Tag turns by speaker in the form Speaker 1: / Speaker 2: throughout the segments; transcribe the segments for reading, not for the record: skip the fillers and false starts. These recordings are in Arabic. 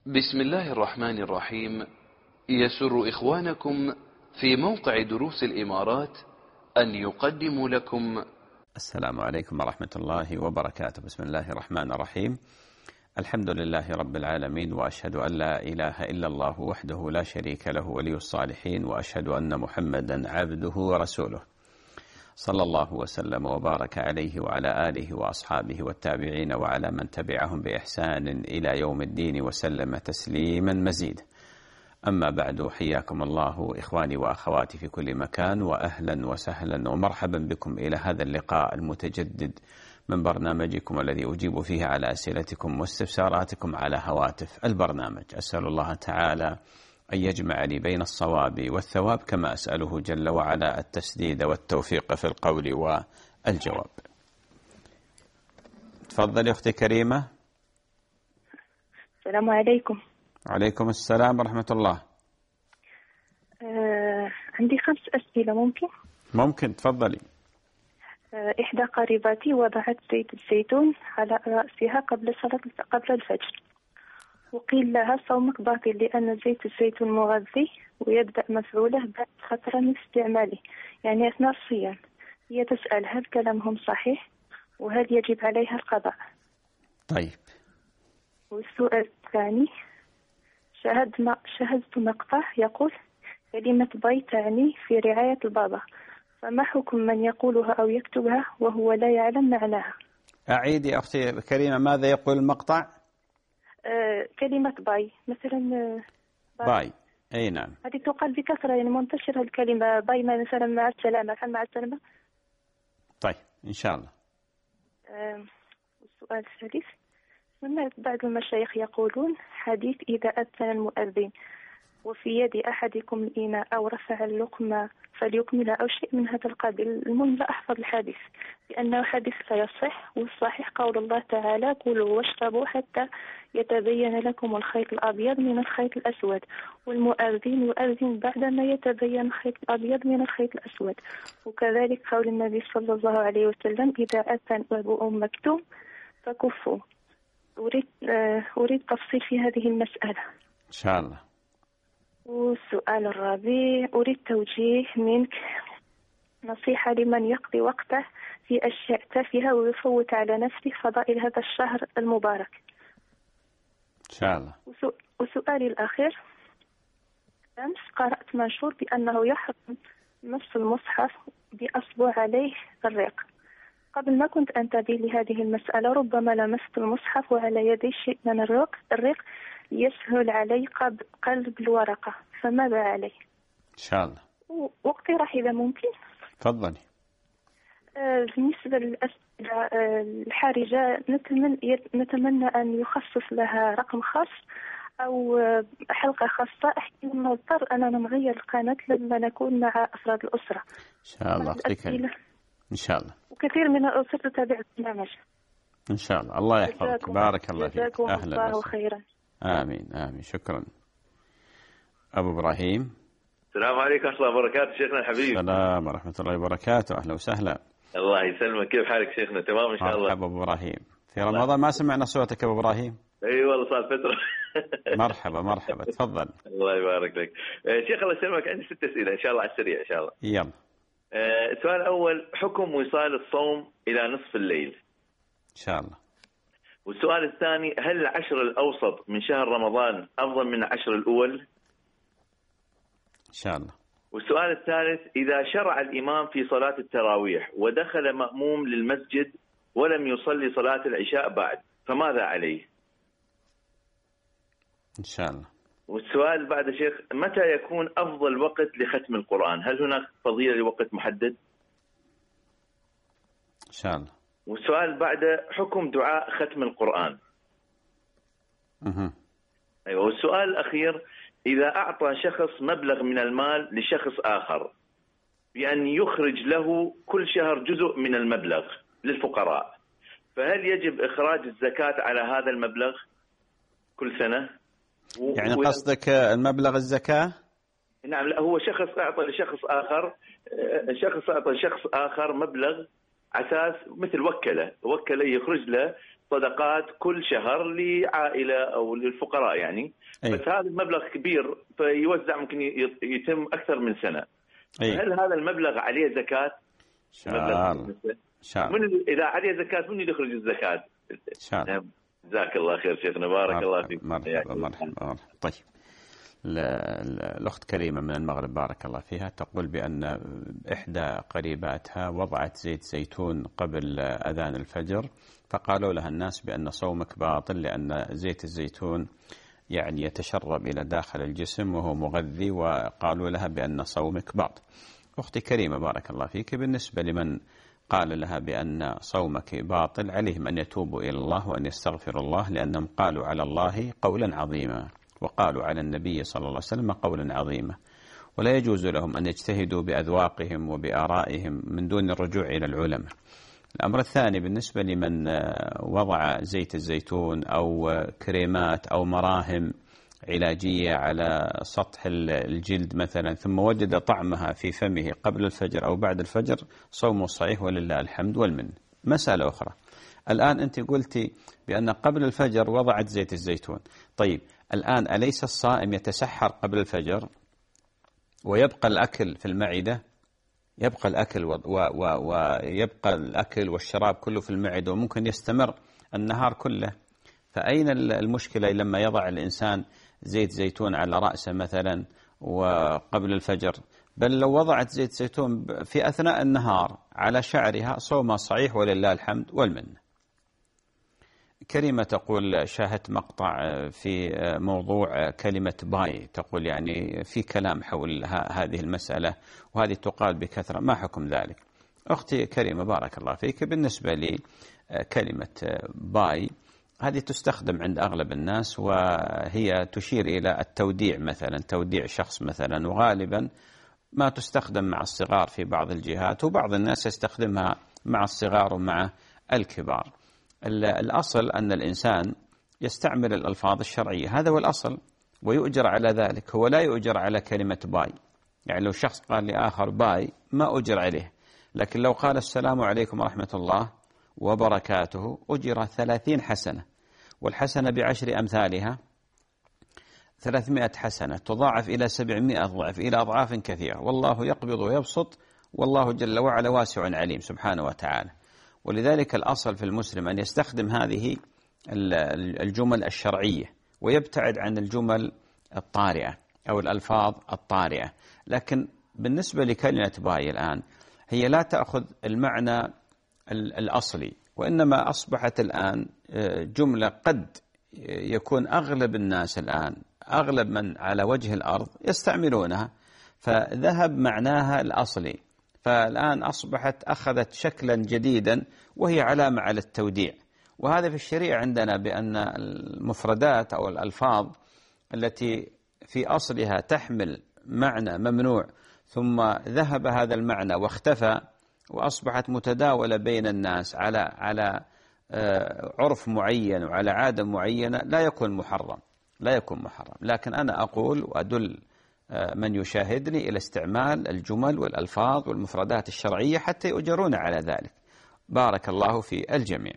Speaker 1: بسم الله الرحمن الرحيم. يسر إخوانكم في موقع دروس الإمارات أن يقدموا لكم
Speaker 2: السلام عليكم ورحمة الله وبركاته. بسم الله الرحمن الرحيم. الحمد لله رب العالمين، وأشهد أن لا إله إلا الله وحده لا شريك له ولي الصالحين، وأشهد أن محمدا عبده ورسوله، صلى الله وسلم وبارك عليه وعلى آله وأصحابه والتابعين وعلى من تبعهم بإحسان إلى يوم الدين وسلم تسليما مزيدا. أما بعد، حياكم الله إخواني وأخواتي في كل مكان، وأهلا وسهلا ومرحبا بكم إلى هذا اللقاء المتجدد من برنامجكم الذي أجيب فيه على أسئلتكم واستفساراتكم على هواتف البرنامج. أسأل الله تعالى أن يجمع لي بين الصواب والثواب، كما أسأله جل وعلا التسديد والتوفيق في القول والجواب. تفضلي أختي كريمة.
Speaker 3: السلام عليكم.
Speaker 2: وعليكم السلام ورحمة الله.
Speaker 3: عندي 5 أسئلة ممكن؟
Speaker 2: ممكن، تفضلي.
Speaker 3: إحدى قريباتي وضعت زيت الزيتون على رأسها قبل الفجر، وقيل لها صومك باطل لأن زيت الزيتون مغذي ويبدأ مفعوله بعد فترة من استعماله، يعني أثناء الصيام. هي تسأل هل كلامهم صحيح وهل يجب عليها القضاء؟
Speaker 2: طيب.
Speaker 3: والسؤال الثاني، شاهدت مقطع يقول كلمة باي تعني في رعاية البابا، فما حكم من يقولها أو يكتبها وهو لا يعلم معناها؟
Speaker 2: أعيدي أختي كريمة، ماذا يقول المقطع؟
Speaker 3: كلمة باي مثلا.
Speaker 2: باي، أي نعم.
Speaker 3: هذه تقال بكثرة، يعني منتشرة الكلمة باي مثلا مع السلامة، مع السلامة.
Speaker 2: طيب إن شاء الله.
Speaker 3: السؤال الثالث، سمعت بعض المشايخ يقولون حديث إذا أذن المؤذن وفي يد أحدكم الإناء أو رفع اللقمة فليكملها أو شيء من هذا القبيل. المهم لا أحفظ الحديث لأنه حديث لا يصح، والصحيح قول الله تعالى كلوا واشربوا حتى يتبين لكم الخيط الأبيض من الخيط الأسود، والمؤذن يؤذن بعدما يتبين الخيط الأبيض من الخيط الأسود. وكذلك قول النبي صلى الله عليه وسلم إذا أذن أبو مكتوم فكفوا. أريد تفصيل في هذه المسألة
Speaker 2: إن شاء الله.
Speaker 3: والسؤال الرابع، أريد توجيه منك نصيحة لمن يقضي وقته في أشياء تافهة ويفوت على نفسه فضائل هذا الشهر المبارك
Speaker 2: إن شاء الله.
Speaker 3: وسؤالي الأخير، أمس قرأت منشور بأنه يحرم مس المصحف بأصبع عليه الريق. قبل ما كنت أنتبه لهذه المسألة ربما لمست المصحف وعلى يدي شيء من الريق يسهل علي قلب الورقة، فماذا علي؟
Speaker 2: إن شاء الله.
Speaker 3: واقتراح إذا ممكن.
Speaker 2: تفضلي.
Speaker 3: بالنسبة للأسئلة الحرجة نتمنى أن يخصص لها رقم خاص أو حلقة خاصة، احتمال نضطر أننا نغير القناة لما نكون مع أفراد الأسرة.
Speaker 2: إن شاء الله أختي. إن شاء الله.
Speaker 3: وكثير من الأسر تتابع البرنامج.
Speaker 2: إن شاء الله. الله يحفظك. بارك الله فيك.
Speaker 3: جزاكم
Speaker 2: أهلا
Speaker 3: الله خيرا.
Speaker 2: آمين آمين. شكرا. أبو إبراهيم.
Speaker 4: السلام عليكم ورحمة الله وبركاته شيخنا الحبيب.
Speaker 2: السلام ورحمة الله وبركاته. أهلا وسهلا.
Speaker 4: الله يسلمك، كيف حالك شيخنا؟ تمام إن شاء الله.
Speaker 2: مرحبا أبو إبراهيم. في رمضان ما سمعنا صوتك أبو إبراهيم.
Speaker 4: أي والله صار فترة.
Speaker 2: مرحبا تفضل.
Speaker 4: الله يبارك لك شيخ. الله يسلمك، عندي 6 أسئلة إن شاء الله على السريع إن شاء الله.
Speaker 2: يلا.
Speaker 4: السؤال الأول، حكم وصال الصوم إلى نصف الليل
Speaker 2: إن شاء الله.
Speaker 4: والسؤال الثاني، هل العشر الأوسط من شهر رمضان أفضل من العشر الأول؟
Speaker 2: إن شاء الله.
Speaker 4: والسؤال الثالث، إذا شرع الإمام في صلاة التراويح ودخل مأموم للمسجد ولم يصلي صلاة العشاء بعد فماذا عليه؟
Speaker 2: إن شاء الله. والسؤال
Speaker 4: بعد شيخ، متى يكون أفضل وقت لختم القرآن؟ هل هناك فضيلة لوقت محدد؟
Speaker 2: إن شاء الله.
Speaker 4: والسؤال بعد، حكم دعاء ختم القرآن. أيوة. والسؤال الأخير، إذا أعطى شخص مبلغ من المال لشخص آخر بأن يخرج له كل شهر جزء من المبلغ للفقراء، فهل يجب إخراج الزكاة على هذا المبلغ كل سنة؟
Speaker 2: يعني قصدك المبلغ الزكاة؟
Speaker 4: نعم. لا، هو شخص أعطى لشخص آخر، شخص أعطى شخص آخر مبلغ أساس مثل وكله يخرج له صدقات كل شهر لعائلة أو للفقراء يعني.
Speaker 2: أي.
Speaker 4: بس هذا المبلغ كبير فيوزع ممكن يتم أكثر من سنة.
Speaker 2: أي.
Speaker 4: هل هذا المبلغ عليه زكاة؟ إذا عليه زكاة من يخرج الزكاة؟ جزاك الله خير شيخنا، بارك الله فيك.
Speaker 2: مرحبا. طيب، الأخت كريمة من المغرب بارك الله فيها تقول بأن إحدى قريباتها وضعت زيت زيتون قبل أذان الفجر، فقالوا لها الناس بأن صومك باطل لأن زيت الزيتون يعني يتشرب إلى داخل الجسم وهو مغذي، وقالوا لها بأن صومك باطل. أختي كريمة بارك الله فيك، بالنسبة لمن قال لها بأن صومك باطل عليهم أن يتوبوا إلى الله وأن يستغفروا الله، لأنهم قالوا على الله قولا عظيما وقالوا على النبي صلى الله عليه وسلم قولا عظيما، ولا يجوز لهم أن يجتهدوا بأذواقهم وبآرائهم من دون الرجوع إلى العلماء. الأمر الثاني بالنسبة لمن وضع زيت الزيتون أو كريمات أو مراهم علاجية على سطح الجلد مثلا ثم وجد طعمها في فمه قبل الفجر أو بعد الفجر، صومه صحيح ولله الحمد والمن. مسألة أخرى، الآن أنت قلتي بأن قبل الفجر وضعت زيت الزيتون، طيب الآن أليس الصائم يتسحر قبل الفجر ويبقى الأكل في المعدة؟ يبقى الأكل ويبقى الأكل والشراب كله في المعدة وممكن يستمر النهار كله، فأين المشكلة لما يضع الإنسان زيت زيتون على رأسه مثلا وقبل الفجر؟ بل لو وضعت زيت زيتون في أثناء النهار على شعرها صومها صحيح ولله الحمد والمن. كريمة تقول شاهدت مقطع في موضوع كلمة باي، تقول يعني في كلام حول هذه المسألة وهذه تقال بكثرة، ما حكم ذلك؟ أختي كريمة بارك الله فيك، بالنسبة لي كلمة باي هذه تستخدم عند أغلب الناس وهي تشير إلى التوديع مثلا، توديع شخص مثلا، وغالبا ما تستخدم مع الصغار في بعض الجهات وبعض الناس يستخدمها مع الصغار ومع الكبار. الأصل أن الإنسان يستعمل الألفاظ الشرعية، هذا هو الأصل، ويؤجر على ذلك، هو لا يؤجر على كلمة باي. يعني لو شخص قال لآخر باي ما أجر عليه، لكن لو قال السلام عليكم ورحمة الله وبركاته أجر 30 حسنة، والحسنة ب10 أمثالها 300 حسنة تضاعف إلى 700 ضعف إلى أضعاف كثيرة، والله يقبض ويبسط والله جل وعلا واسع عليم سبحانه وتعالى. ولذلك الأصل في المسلم أن يستخدم هذه الجمل الشرعية ويبتعد عن الجمل الطارئة أو الألفاظ الطارئة. لكن بالنسبة لكلمة باي الآن هي لا تأخذ المعنى الأصلي، وإنما أصبحت الآن جملة قد يكون أغلب الناس الآن، أغلب من على وجه الأرض يستعملونها، فذهب معناها الأصلي، فالآن أصبحت أخذت شكلا جديدا وهي علامة على التوديع. وهذا في الشريعة عندنا بأن المفردات أو الألفاظ التي في أصلها تحمل معنى ممنوع ثم ذهب هذا المعنى واختفى وأصبحت متداولة بين الناس على عرف معين وعلى عادة معينة، لا يكون محرم، لا يكون محرم. لكن أنا أقول وأدل من يشاهدني إلى استعمال الجمل والألفاظ والمفردات الشرعية حتى يؤجرون على ذلك. بارك الله في الجميع.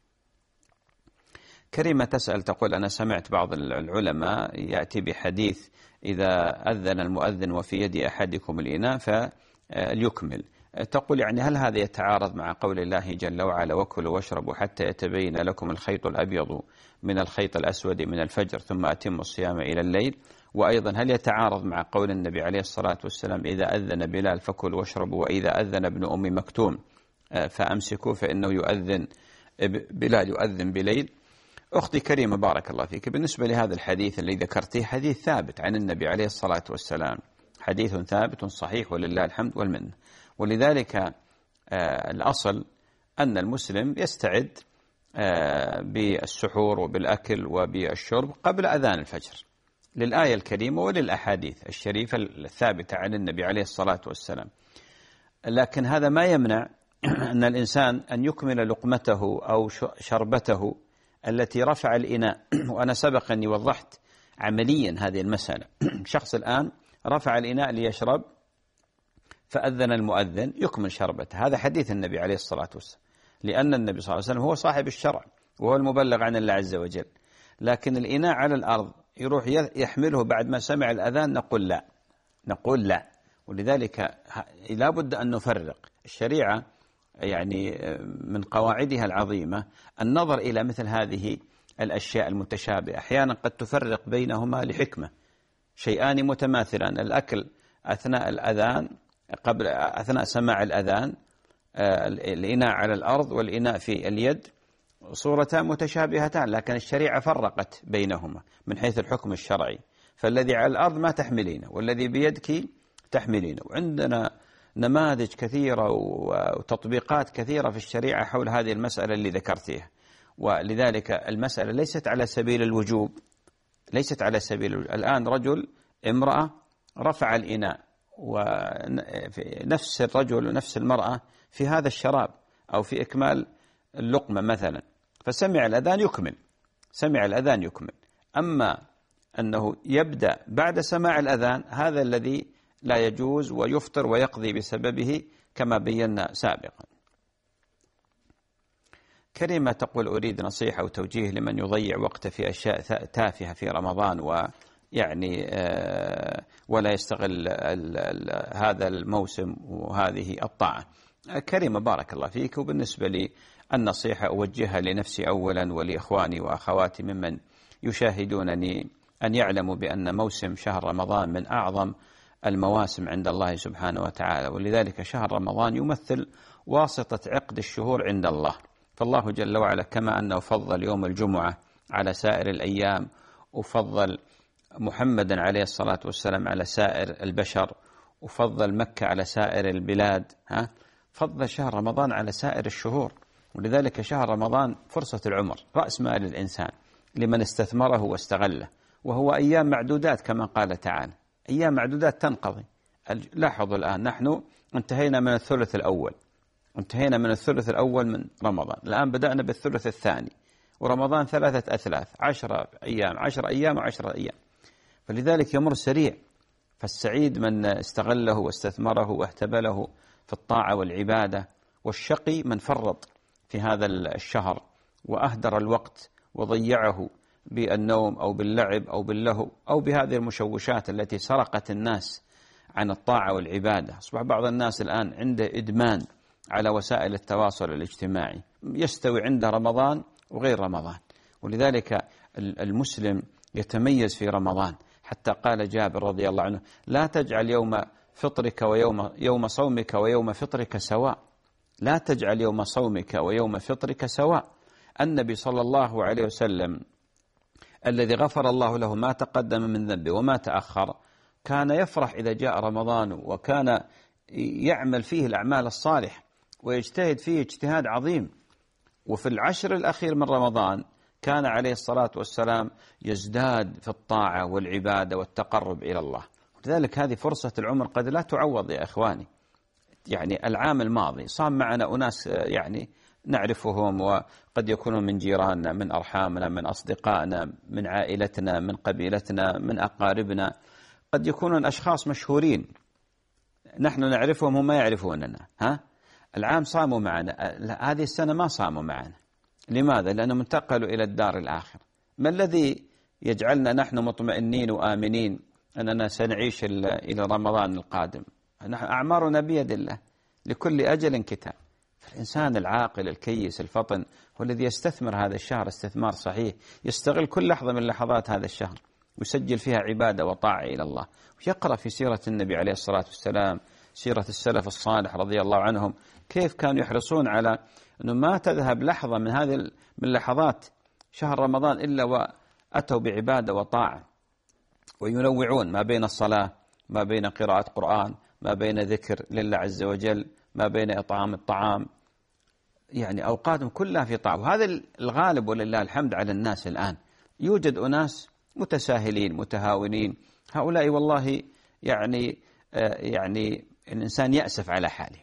Speaker 2: كريمة تسأل تقول أنا سمعت بعض العلماء يأتي بحديث إذا أذن المؤذن وفي يد أحدكم الإناء فليكمل، تقول يعني هل هذا يتعارض مع قول الله جل وعلا وكلوا واشربوا حتى يتبين لكم الخيط الأبيض من الخيط الأسود من الفجر ثم أتموا الصيام إلى الليل؟ وأيضا هل يتعارض مع قول النبي عليه الصلاة والسلام إذا أذن بلال فكلوا واشربوا وإذا أذن ابن أم مكتوم فأمسكوا فإنه يؤذن بلال يؤذن بليل؟ أختي كريمة بارك الله فيك، بالنسبة لهذا الحديث الذي ذكرته حديث ثابت عن النبي عليه الصلاة والسلام، حديث ثابت صحيح ولله الحمد والمن. ولذلك الأصل أن المسلم يستعد بالسحور وبالأكل وبالشرب قبل أذان الفجر للآية الكريمة وللأحاديث الشريفة الثابتة عن النبي عليه الصلاة والسلام. لكن هذا ما يمنع أن الإنسان أن يكمل لقمته أو شربته التي رفع الإناء. وأنا سبق أني وضحت عمليا هذه المسألة. شخص الآن رفع الإناء ليشرب فأذن المؤذن يكمل شربته، هذا حديث النبي عليه الصلاة والسلام، لأن النبي صلى الله عليه وسلم هو صاحب الشرع وهو المبلغ عن الله عز وجل. لكن الإناء على الأرض يروح يحمله بعد ما سمع الأذان، نقول لا. ولذلك لا بد أن نفرق. الشريعة يعني من قواعدها العظيمة النظر إلى مثل هذه الأشياء المتشابهة، أحيانا قد تفرق بينهما لحكمة. شيئان متماثلان، الأكل أثناء الأذان أثناء سماع الأذان، الإناء على الأرض والإناء في اليد، صورتان متشابهتان، لكن الشريعة فرقت بينهما من حيث الحكم الشرعي. فالذي على الأرض ما تحملينه، والذي بيدك تحملينه. وعندنا نماذج كثيرة وتطبيقات كثيرة في الشريعة حول هذه المسألة اللي ذكرتها. ولذلك المسألة ليست على سبيل الوجوب، ليست على سبيل الوجوب. الآن رجل امرأة رفع الإناء، ونفس الرجل ونفس المرأة في هذا الشراب أو في إكمال اللقمة مثلا، فسمع الأذان يكمل. أما أنه يبدأ بعد سماع الأذان، هذا الذي لا يجوز، ويفطر ويقضي بسببه كما بينا سابقا. كريمة تقول: أريد نصيحة وتوجيه لمن يضيع وقته في أشياء تافهة في رمضان، ويعني ولا يستغل هذا الموسم وهذه الطاعة. كريمة بارك الله فيك. وبالنسبة لي النصيحة أوجهها لنفسي أولا ولإخواني وأخواتي ممن يشاهدونني، أن يعلموا بأن موسم شهر رمضان من أعظم المواسم عند الله سبحانه وتعالى، ولذلك شهر رمضان يمثل واسطة عقد الشهور عند الله. فالله جل وعلا كما أنه فضل يوم الجمعة على سائر الأيام، وفضل محمدا عليه الصلاة والسلام على سائر البشر، وفضل مكة على سائر البلاد، فضل شهر رمضان على سائر الشهور. ولذلك شهر رمضان فرصة العمر، رأس مال الإنسان لمن استثمره واستغله، وهو أيام معدودات كما قال تعالى، أيام معدودات تنقضي. لاحظوا الآن نحن انتهينا من الثلث الأول من رمضان، الآن بدأنا بالثلث الثاني، ورمضان 3 أثلاث، 10 أيام و10 أيام. فلذلك يمر سريع. فالسعيد من استغله واستثمره واهتبله في الطاعة والعبادة، والشقي من فرط في هذا الشهر وأهدر الوقت وضيعه بالنوم أو باللعب أو باللهو أو بهذه المشوشات التي سرقت الناس عن الطاعة والعبادة. أصبح بعض الناس الآن عنده إدمان على وسائل التواصل الاجتماعي، يستوي عنده رمضان وغير رمضان. ولذلك المسلم يتميز في رمضان، حتى قال جابر رضي الله عنه: لا تجعل يوم فطرك يوم صومك ويوم فطرك سواء، لا تجعل يوم صومك ويوم فطرك سواء. النبي صلى الله عليه وسلم الذي غفر الله له ما تقدم من ذنبه وما تأخر، كان يفرح إذا جاء رمضان، وكان يعمل فيه الأعمال الصالح ويجتهد فيه اجتهاد عظيم. وفي العشر الأخير من رمضان كان عليه الصلاة والسلام يزداد في الطاعة والعبادة والتقرب إلى الله. لذلك هذه فرصة العمر قد لا تعوض يا إخواني. يعني العام الماضي صام معنا أناس يعني نعرفهم، وقد يكونوا من جيراننا، من أرحامنا، من أصدقائنا، من عائلتنا، من قبيلتنا، من أقاربنا، قد يكونون أشخاص مشهورين نحن نعرفهم هم ما يعرفوننا. العام صاموا معنا، هذه السنة ما صاموا معنا. لماذا؟ لأنهم انتقلوا إلى الدار الآخر. ما الذي يجعلنا نحن مطمئنين وآمنين أننا سنعيش إلى رمضان القادم؟ نحن أعمارنا بيد الله، لكل أجل كتاب. فالإنسان العاقل الكيس الفطن هو الذي يستثمر هذا الشهر استثمار صحيح، يستغل كل لحظة من لحظات هذا الشهر ويسجل فيها عبادة وطاعة إلى الله، ويقرأ في سيرة النبي عليه الصلاة والسلام، سيرة السلف الصالح رضي الله عنهم، كيف كانوا يحرصون على أنه ما تذهب لحظة من لحظات شهر رمضان إلا وأتوا بعبادة وطاعة، وينوعون ما بين الصلاة، ما بين قراءة قرآن، ما بين ذكر لله عز وجل، ما بين إطعام الطعام، يعني أوقاتهم كلها في طاعة. وهذا الغالب ولله الحمد على الناس الآن. يوجد أناس متساهلين متهاونين، هؤلاء والله يعني الإنسان يأسف على حاله،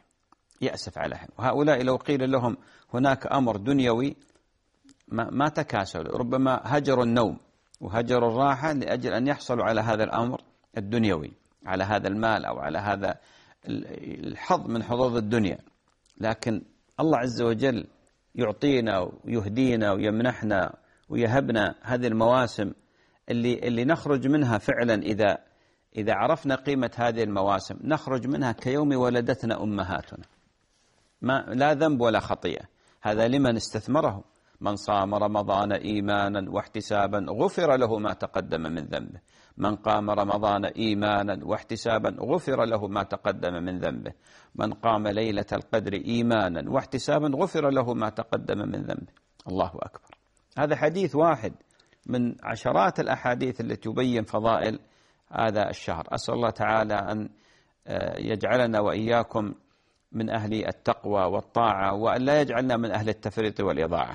Speaker 2: وهؤلاء لو قيل لهم هناك أمر دنيوي ما تكاسلوا، ربما هجروا النوم وهجروا الراحة لأجل أن يحصلوا على هذا الأمر الدنيوي، على هذا المال أو على هذا الحظ من حظوظ الدنيا. لكن الله عز وجل يعطينا ويهدينا ويمنحنا ويهبنا هذه المواسم اللي نخرج منها فعلا إذا عرفنا قيمة هذه المواسم نخرج منها كيوم ولدتنا أمهاتنا، لا ذنب ولا خطيئة. هذا لمن استثمره. من صام رمضان إيمانا واحتسابا غفر له ما تقدم من ذنبه. من قام رمضان إيمانا واحتسابا غفر له ما تقدم من ذنبه. من قام ليلة القدر إيمانا واحتسابا غفر له ما تقدم من ذنبه. الله أكبر. هذا حديث واحد من عشرات الأحاديث التي تبين فضائل هذا الشهر. أسأل الله تعالى أن يجعلنا وإياكم من أهل التقوى والطاعة، وأن لا يجعلنا من أهل التفريط والإضاعة.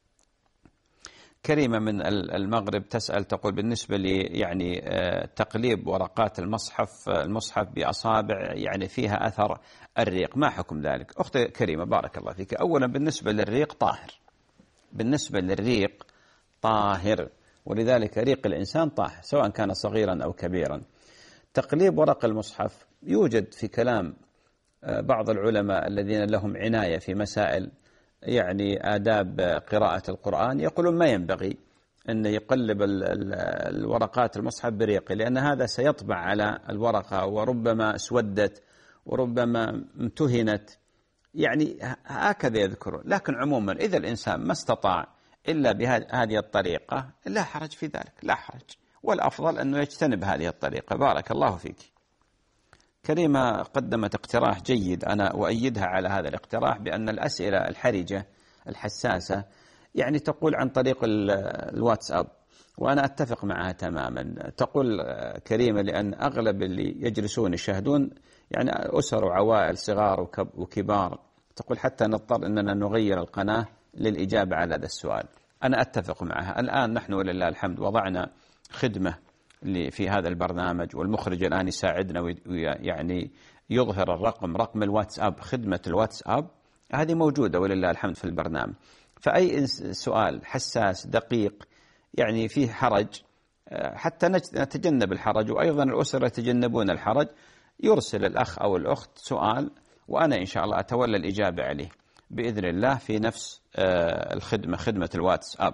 Speaker 2: كريمة من المغرب تسأل تقول بالنسبة لي يعني تقليب ورقات المصحف بأصابع يعني فيها أثر الريق، ما حكم ذلك؟ أختي كريمة بارك الله فيك. أولا بالنسبة للريق طاهر، بالنسبة للريق طاهر، ولذلك ريق الإنسان طاهر سواء كان صغيرا أو كبيرا. تقليب ورق المصحف يوجد في كلام بعض العلماء الذين لهم عناية في مسائل يعني آداب قراءة القرآن، يقولون ما ينبغي أن يقلب الورقات المصحف بريقه، لأن هذا سيطبع على الورقة وربما اسودت وربما امتهنت، يعني هكذا يذكرون. لكن عموما إذا الإنسان ما استطاع إلا بهذه الطريقة لا حرج في ذلك، لا حرج، والأفضل أنه يجتنب هذه الطريقة. بارك الله فيك. كريمة قدمت اقتراح جيد، أنا أؤيدها على هذا الاقتراح، بأن الأسئلة الحرجة الحساسة يعني تقول عن طريق الواتساب، وأنا أتفق معها تماما. تقول كريمة لأن أغلب اللي يجلسون يشاهدون يعني أسر وعوائل صغار وكبار، تقول حتى نضطر أننا نغير القناة للإجابة على هذا السؤال. أنا أتفق معها. الآن نحن ولله الحمد وضعنا خدمة في هذا البرنامج، والمخرج الآن يساعدنا ويعني يظهر رقم الواتساب، خدمة الواتساب هذه موجودة ولله الحمد في البرنامج. فأي سؤال حساس دقيق يعني فيه حرج، حتى نتجنب الحرج، وأيضا الأسر يتجنبون الحرج، يرسل الأخ أو الأخت سؤال وأنا إن شاء الله أتولى الإجابة عليه بإذن الله في نفس الخدمة، خدمة الواتساب.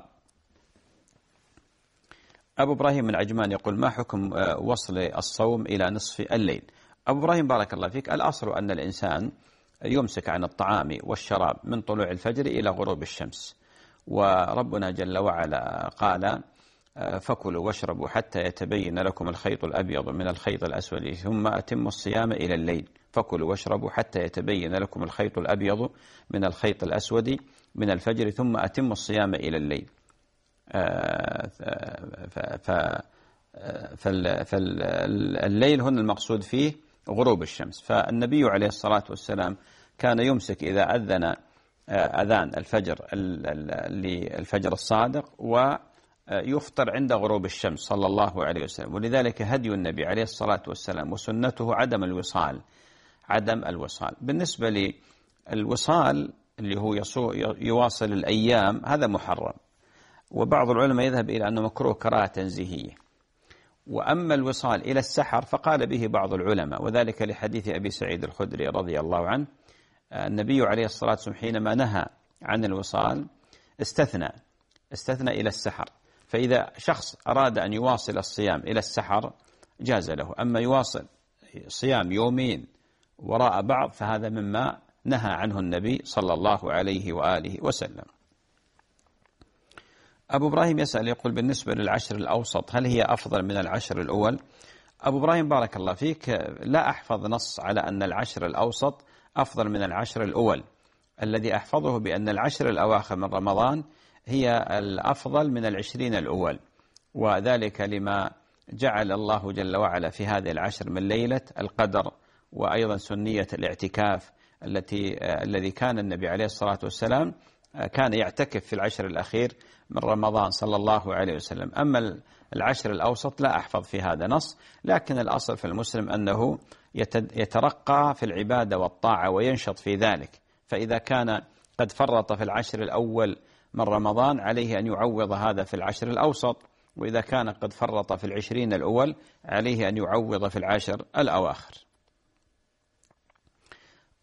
Speaker 2: أبو إبراهيم من عجمان يقول ما حكم وصل الصوم إلى نصف الليل؟ أبو إبراهيم بارك الله فيك، الأصل أن الإنسان يمسك عن الطعام والشراب من طلوع الفجر إلى غروب الشمس، وربنا جل وعلا قال فكلوا واشربوا حتى يتبين لكم الخيط الأبيض من الخيط الأسود ثم أتموا الصيام إلى الليل. فكلوا واشربوا حتى يتبين لكم الخيط الأبيض من الخيط الأسود من الفجر ثم أتموا الصيام إلى الليل. فالليل هنا المقصود فيه غروب الشمس. فالنبي عليه الصلاة والسلام كان يمسك إذا أذن أذان الفجر للفجر الصادق ويفطر عند غروب الشمس صلى الله عليه وسلم. ولذلك هدي النبي عليه الصلاة والسلام وسنته عدم الوصال. بالنسبة للوصال اللي هو يواصل الأيام هذا محرم، وبعض العلماء يذهب إلى أنه مكروه كراهة تنزيهية. وأما الوصال إلى السحر فقال به بعض العلماء، وذلك لحديث أبي سعيد الخدري رضي الله عنه. النبي عليه الصلاة والسلام حينما نهى عن الوصال استثنى إلى السحر، فإذا شخص أراد أن يواصل الصيام إلى السحر جاز له، أما يواصل صيام يومين وراء بعض فهذا مما نهى عنه النبي صلى الله عليه وآله وسلم. أبو إبراهيم يسأل يقول بالنسبة للعشر الأوسط هل هي أفضل من العشر الأول؟ أبو إبراهيم بارك الله فيك، لا أحفظ نص على أن العشر الأوسط أفضل من العشر الأول. الذي أحفظه بأن العشر الأواخر من رمضان هي الأفضل من العشرين الأول، وذلك لما جعل الله جل وعلا في هذه العشر من ليلة القدر، وأيضا سنية الاعتكاف الذي كان النبي عليه الصلاة والسلام كان يعتكف في العشر الأخير من رمضان صلى الله عليه وسلم. أما العشر الأوسط لا أحفظ في هذا نص، لكن الأصل في المسلم أنه يترقى في العبادة والطاعة وينشط في ذلك، فإذا كان قد فرط في العشر الأول من رمضان عليه أن يعوض هذا في العشر الأوسط، وإذا كان قد فرط في العشرين الأول عليه أن يعوض في العشر الأواخر.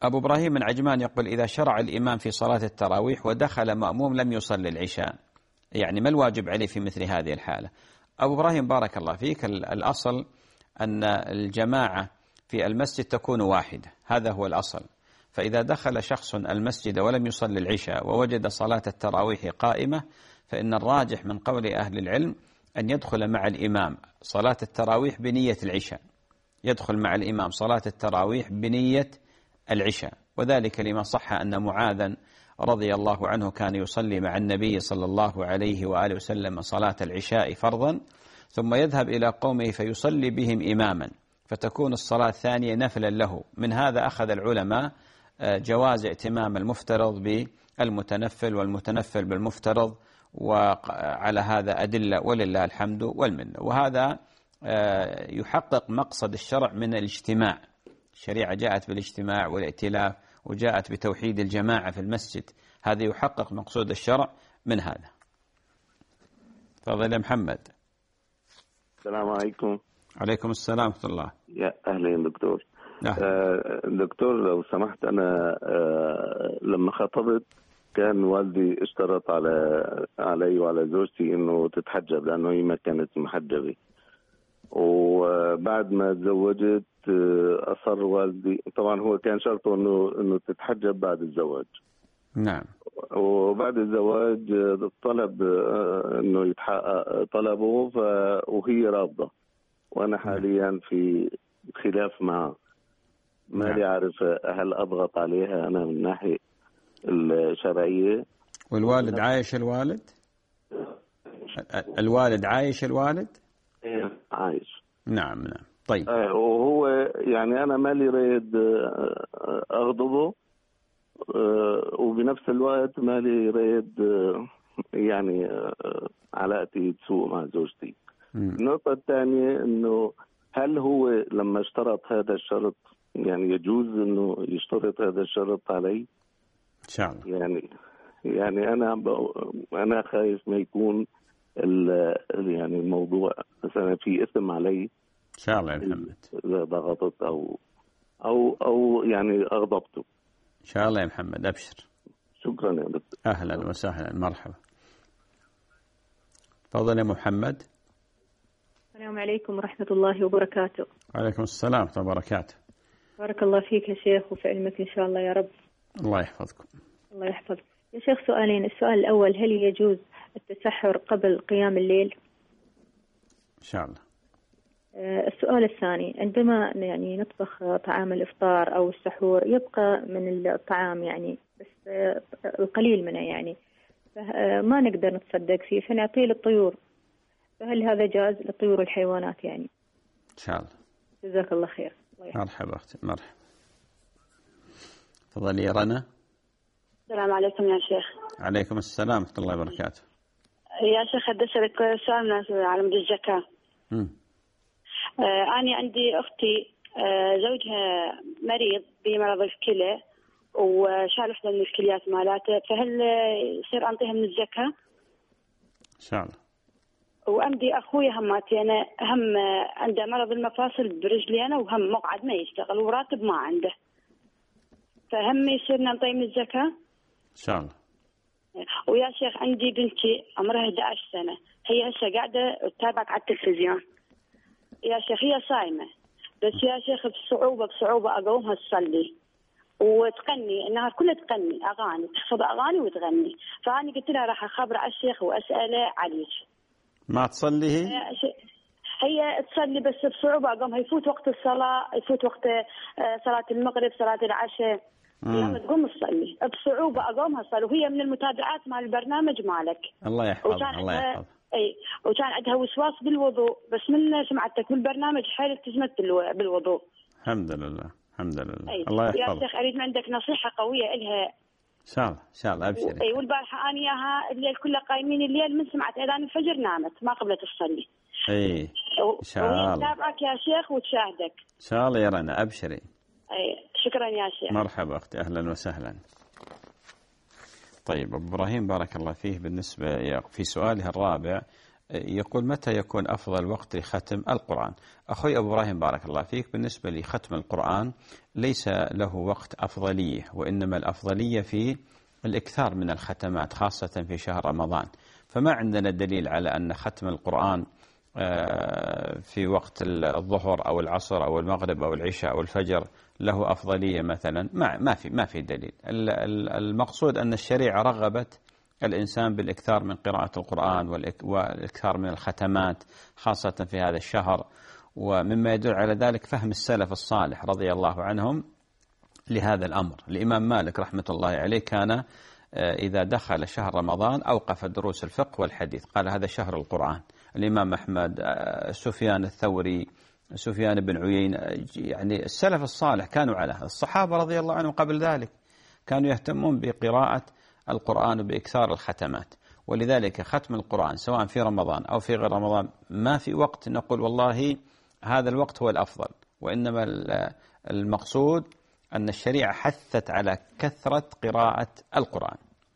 Speaker 2: أبو إبراهيم من عجمان يقول: إذا شرع الإمام في صلاة التراويح ودخل مأموم لم يصلي العشاء، يعني ما الواجب عليه في مثل هذه الحالة؟ أبو إبراهيم بارك الله فيك، الأصل أن الجماعة في المسجد تكون واحدة، هذا هو الأصل. فإذا دخل شخص المسجد ولم يصلي العشاء ووجد صلاة التراويح قائمة، فإن الراجح من قول أهل العلم أن يدخل مع الإمام صلاة التراويح بنية العشاء، يدخل مع الإمام صلاة التراويح بنية العشاء، وذلك لما صح أن معاذا رضي الله عنه كان يصلي مع النبي صلى الله عليه وآله وسلم صلاة العشاء فرضا، ثم يذهب إلى قومه فيصلي بهم إماما، فتكون الصلاة الثانية نفلا له. من هذا أخذ العلماء جواز ائتمام المفترض بالمتنفل والمتنفل بالمفترض، وعلى هذا أدلة ولله الحمد والمنة. وهذا يحقق مقصد الشرع من الاجتماع، الشريعة جاءت بالاجتماع والائتلاف، وجاءت بتوحيد الجماعة في المسجد، هذا يحقق مقصود الشرع من هذا. تفضل يا محمد.
Speaker 5: السلام عليكم.
Speaker 2: عليكم السلام ورحمة الله.
Speaker 5: يا أهلين دكتور. دكتور لو سمحت، أنا لما خطبت كان والدي اشترط علي وعلى زوجتي إنه تتحجب، لأنه هي ما كانت محجبة. وبعد ما تزوجت أصر والدي، طبعا هو كان شرطه إنه تتحجب بعد الزواج.
Speaker 2: نعم.
Speaker 5: وبعد الزواج طلب إنه يتحقق طلبه، وهي رافضة، وأنا حاليا في خلاف معه. ما لي أعرف هل أضغط عليها أنا من ناحية الشرعية.
Speaker 2: والوالد عايش؟ الوالد عايش؟ الوالد
Speaker 5: عايش.
Speaker 2: نعم. طيب.
Speaker 5: وهو يعني أنا ما لي ريد أغضبه، وبنفس الوقت ما لي ريد يعني علاقتي تسوء مع زوجتي. النقطة الثانية إنه هل هو لما اشترط هذا الشرط، يعني يجوز إنه يشترط هذا الشرط علي؟
Speaker 2: إن شاء الله.
Speaker 5: يعني أنا خايف ما يكون يعني الموضوع مثلا في إثم علي.
Speaker 2: إن شاء الله يا محمد.
Speaker 5: إذا ضغطت أو يعني أغضبته.
Speaker 2: إن شاء الله يا محمد، أبشر.
Speaker 5: شكرا يا دكتور.
Speaker 2: أهلا وسهلا، مرحبا. تفضل يا محمد.
Speaker 6: السلام عليكم ورحمة الله وبركاته.
Speaker 2: وعليكم السلام ورحمة الله وبركاته.
Speaker 6: بارك الله فيك يا شيخ وفي علمك إن شاء الله يا رب.
Speaker 2: الله يحفظكم.
Speaker 6: الله يحفظك يا شيخ. سؤالين. السؤال الأول: هل يجوز التسحر قبل قيام الليل؟
Speaker 2: إن شاء الله.
Speaker 6: السؤال الثاني: عندما يعني نطبخ طعام الإفطار أو السحور يبقى من الطعام يعني بس القليل منه، يعني ما نقدر نتصدق فيه فنعطيه للطيور، فهل هذا جاز للطيور والحيوانات يعني؟
Speaker 2: إن شاء الله.
Speaker 6: جزاك الله خير.
Speaker 2: مرحبا أختي، مرحبا. تفضلي يا رنا.
Speaker 7: السلام عليكم يا شيخ.
Speaker 2: عليكم السلام ورحمة الله وبركاته.
Speaker 7: يا شيخ بدي أسألك سؤال على مد الزكاة. أنا عندي أختي زوجها مريض بمرض الكلى وشال واحدة من الكليات مالاته، فهل يصير أنطيها من الزكاة؟
Speaker 2: إن شاء الله.
Speaker 7: وعندي أخويا هماتي أنا هم عنده مرض المفاصل برجلي وهم مقعد ما يشتغل وراتب ما عنده، فهم يصير نعطيه من الزكاة؟
Speaker 2: إن شاء الله.
Speaker 7: ويا شيخ عندي بنتي عمرها 11 سنة، هي هسه قاعدة تتابعك على التلفزيون يا شيخ، هي صايمة بس يا شيخ بصعوبة أقومها تصلي وتغني، النهار كله تغني أغاني، تحفظ أغاني وتغني، فأنا قلت لها راح أخبر على الشيخ وأسأله عليك.
Speaker 2: ما تصلي
Speaker 7: هي تصلي بس بصعوبة أقومها، يفوت وقت الصلاة، يفوت وقت صلاة المغرب، صلاة العشاء، لما تقوم تصلي بصعوبة أقومها صلي، وهي من المتابعات مع البرنامج مالك.
Speaker 2: الله يحفظها. الله يحفظها.
Speaker 7: اي وكان عندها وسواس بالوضوء، بس من سمعتك بالبرنامج حيل التزمت بالوضوء.
Speaker 2: الحمد لله الحمد لله.
Speaker 7: الله يحفظها. يا شيخ اريد من عندك نصيحة قوية إلها.
Speaker 2: ان شاء الله ان شاء الله ابشري.
Speaker 7: اي والبارحة انا اياها الليل كله قايمين الليل، من سمعت اذان الفجر نامت ما قبلت تصلي.
Speaker 2: اي ان شاء الله.
Speaker 7: تتابعك يا شيخ وتشاهدك.
Speaker 2: ان شاء الله يا رنا، ابشري.
Speaker 7: اي شكرا يا شيخ.
Speaker 2: مرحبا اختي، اهلا وسهلا. طيب أبو إبراهيم بارك الله فيه، بالنسبة في سؤاله الرابع يقول متى يكون أفضل وقت لختم القرآن؟ أخوي أبو إبراهيم بارك الله فيك، بالنسبة لختم القرآن ليس له وقت أفضلية، وإنما الأفضلية في الإكثار من الختمات خاصة في شهر رمضان. فما عندنا دليل على أن ختم القرآن في وقت الظهر أو العصر أو المغرب أو العشاء أو الفجر له أفضلية مثلا، ما في دليل. المقصود أن الشريعة رغبت الإنسان بالإكثار من قراءة القرآن والإكثار من الختمات خاصة في هذا الشهر، ومما يدل على ذلك فهم السلف الصالح رضي الله عنهم لهذا الأمر. الإمام مالك رحمة الله عليه كان إذا دخل شهر رمضان أوقف دروس الفقه والحديث، قال هذا شهر القرآن. الإمام أحمد، سفيان الثوري، سفيان بن عيينة، يعني السلف الصالح كانوا على هذا. الصحابة رضي الله عنهم قبل ذلك كانوا يهتمون بقراءة القرآن وبإكثار الختمات. ولذلك ختم القرآن سواء في رمضان أو في غير رمضان ما في وقت نقول والله هذا الوقت هو الأفضل، وإنما المقصود أن الشريعة حثت على كثرة قراءة القرآن.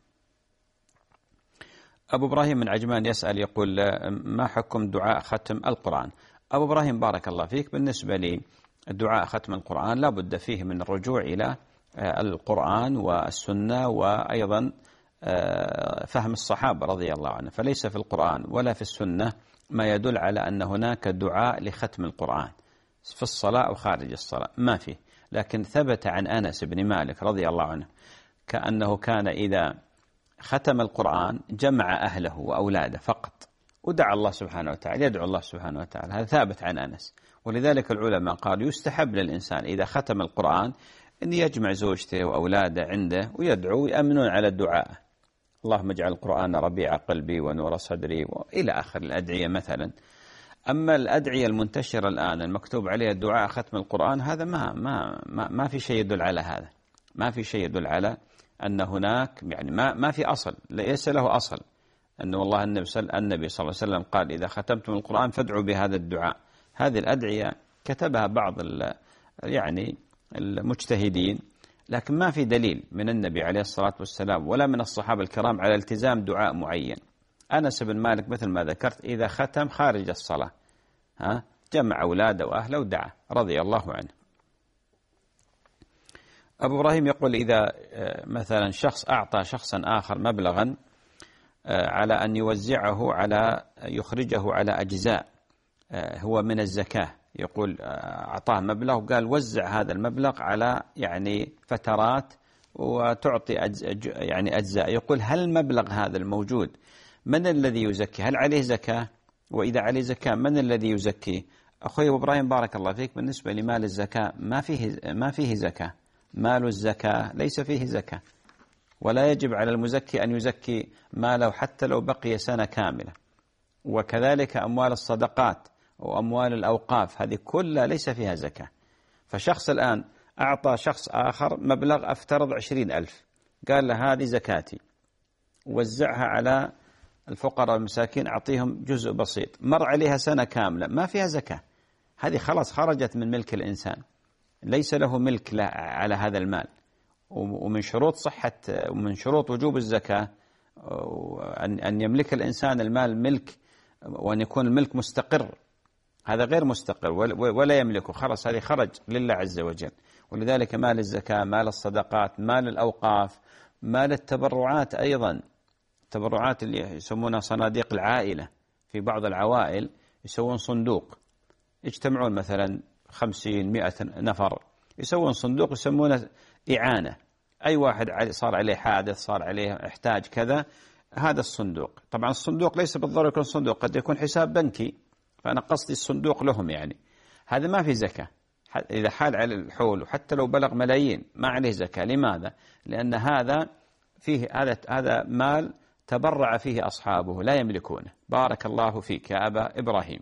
Speaker 2: أبو إبراهيم من عجمان يسأل يقول ما حكم دعاء ختم القرآن؟ أبو إبراهيم بارك الله فيك، بالنسبة لي دعاء ختم القرآن لا بد فيه من الرجوع إلى القرآن والسنة، وأيضا فهم الصحابة رضي الله عنهم. فليس في القرآن ولا في السنة ما يدل على أن هناك دعاء لختم القرآن في الصلاة أو خارج الصلاة، ما فيه. لكن ثبت عن أنس بن مالك رضي الله عنه كأنه كان إذا ختم القرآن جمع أهله وأولاده فقط ودعا الله سبحانه وتعالى، يدعو الله سبحانه وتعالى. هذا ثابت عن أنس. ولذلك العلماء قالوا يستحب للإنسان إذا ختم القرآن أن يجمع زوجته وأولاده عنده ويدعو ويأمنون على الدعاء، اللهم اجعل القرآن ربيع قلبي ونور صدري إلى آخر الأدعية مثلا. أما الأدعية المنتشرة الآن المكتوب عليها الدعاء ختم القرآن، هذا ما في شيء يدل على هذا، ما في شيء يدل على أن هناك يعني ما في أصل، ليس له أصل أن والله النبي صلى الله عليه وسلم قال إذا ختمتم القرآن فادعوا بهذا الدعاء. هذه الأدعية كتبها بعض يعني المجتهدين، لكن ما في دليل من النبي عليه الصلاة والسلام ولا من الصحابة الكرام على التزام دعاء معين. أنس بن مالك مثل ما ذكرت إذا ختم خارج الصلاة جمع أولاده وأهله ودعا رضي الله عنه. أبو إبراهيم يقول إذا مثلا شخص أعطى شخصا آخر مبلغا على أن يوزعه يخرجه على أجزاء هو من الزكاة، يقول أعطاه مبلغ وقال وزع هذا المبلغ على يعني فترات وتعطي يعني أجزاء، يقول هل المبلغ هذا الموجود من الذي يزكي؟ هل عليه زكاة؟ وإذا عليه زكاة من الذي يزكي؟ أخوي أبو إبراهيم بارك الله فيك، بالنسبة لمال الزكاة ما فيه زكاة. مال الزكاة ليس فيه زكاة، ولا يجب على المزكي أن يزكي ماله حتى لو بقي سنة كاملة. وكذلك أموال الصدقات وأموال الأوقاف هذه كلها ليس فيها زكاة. فشخص الآن أعطى شخص آخر مبلغ أفترض 20,000، قال له هذه زكاتي، وزعها على الفقراء والمساكين، أعطيهم جزء بسيط، مر عليها سنة كاملة ما فيها زكاة، هذه خلاص خرجت من ملك الإنسان، ليس له ملك على هذا المال. ومن شروط صحة ومن شروط وجوب الزكاة أن يملك الإنسان المال ملك، وأن يكون الملك مستقر. هذا غير مستقر ولا يملكه، خلاص هذه خرج لله عز وجل. ولذلك مال الزكاة، مال الصدقات، مال الأوقاف، مال التبرعات أيضا، التبرعات اللي يسمونها صناديق العائلة. في بعض العوائل يسوون صندوق، يجتمعون مثلا 50-100 نفر، يسوون صندوق يسمونه إعانة. أي واحد صار عليه حادث، صار عليه احتاج كذا، هذا الصندوق. طبعا الصندوق ليس بالضرورة يكون صندوق، قد يكون حساب بنكي، فأنا قصدي الصندوق لهم يعني. هذا ما في زكاة إذا حال على الحول، وحتى لو بلغ ملايين ما عليه زكاة. لماذا؟ لأن هذا فيه هذا مال تبرع فيه أصحابه لا يملكونه. بارك الله فيك يا أبا إبراهيم.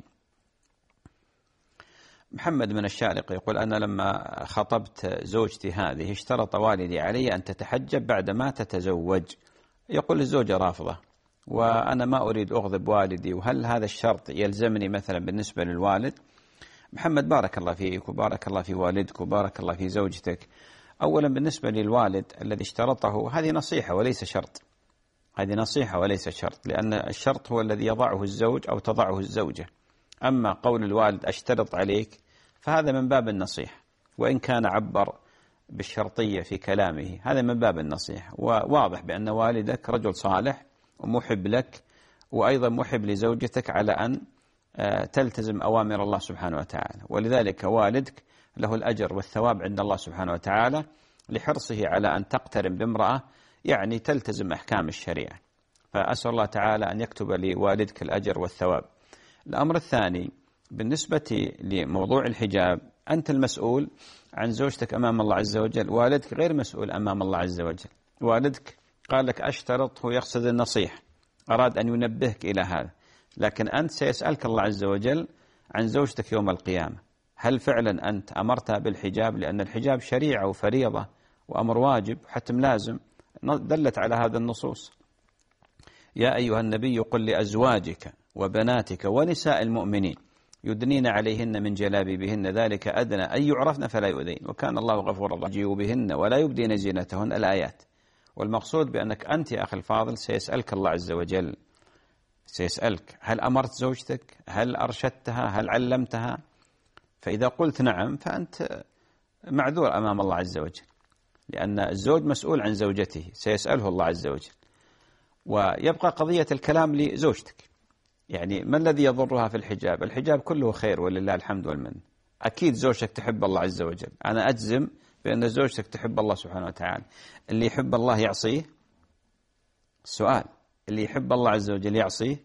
Speaker 2: محمد من الشارق يقول أنا لما خطبت زوجتي هذه اشترط والدي علي أن تتحجب بعدما تتزوج. يقول الزوجة رافضة وأنا ما أريد أغضب والدي، وهل هذا الشرط يلزمني مثلا بالنسبة للوالد؟ محمد بارك الله فيك وبارك الله في والدك وبارك الله في زوجتك. أولا بالنسبة للوالد الذي اشترطه هذه نصيحة وليس شرط، هذه نصيحة وليس شرط، لأن الشرط هو الذي يضعه الزوج أو تضعه الزوجة. أما قول الوالد أشترط عليك فهذا من باب النصيحة، وإن كان عبر بالشرطية في كلامه هذا من باب النصيحة، وواضح بأن والدك رجل صالح ومحب لك، وأيضا محب لزوجتك على أن تلتزم أوامر الله سبحانه وتعالى، ولذلك والدك له الأجر والثواب عند الله سبحانه وتعالى لحرصه على أن تقترن بامرأة يعني تلتزم أحكام الشريعة. فأسأل الله تعالى أن يكتب لوالدك الأجر والثواب. الأمر الثاني بالنسبة لموضوع الحجاب، أنت المسؤول عن زوجتك أمام الله عز وجل، والدك غير مسؤول أمام الله عز وجل. والدك قال لك أشترط، هو يقصد النصيحة، أراد أن ينبهك إلى هذا، لكن أنت سيسألك الله عز وجل عن زوجتك يوم القيامة، هل فعلا أنت أمرتها بالحجاب؟ لأن الحجاب شريعة وفريضة وأمر واجب حتم لازم، دلت على هذا النصوص. يا أيها النبي قل لأزواجك وبناتك ونساء المؤمنين يدنين عليهن من جلابيبهن ذلك أدنى أن يعرفن فلا يؤذين وكان الله غفورا رحيما بهن ولا يبدين زينتهن، الآيات. والمقصود بأنك أنت يا أخي الفاضل سيسألك الله عز وجل، سيسألك هل أمرت زوجتك؟ هل أرشدتها؟ هل علمتها؟ فإذا قلت نعم فأنت معذور أمام الله عز وجل، لأن الزوج مسؤول عن زوجته سيسأله الله عز وجل. ويبقى قضية الكلام لزوجتك، يعني ما الذي يضرها في الحجاب؟ الحجاب كله خير ولله الحمد والمن. أكيد زوجتك تحب الله عز وجل، أنا أجزم بأن زوجتك تحب الله سبحانه وتعالى. اللي يحب الله يعصيه؟ السؤال، اللي يحب الله عز وجل يعصيه؟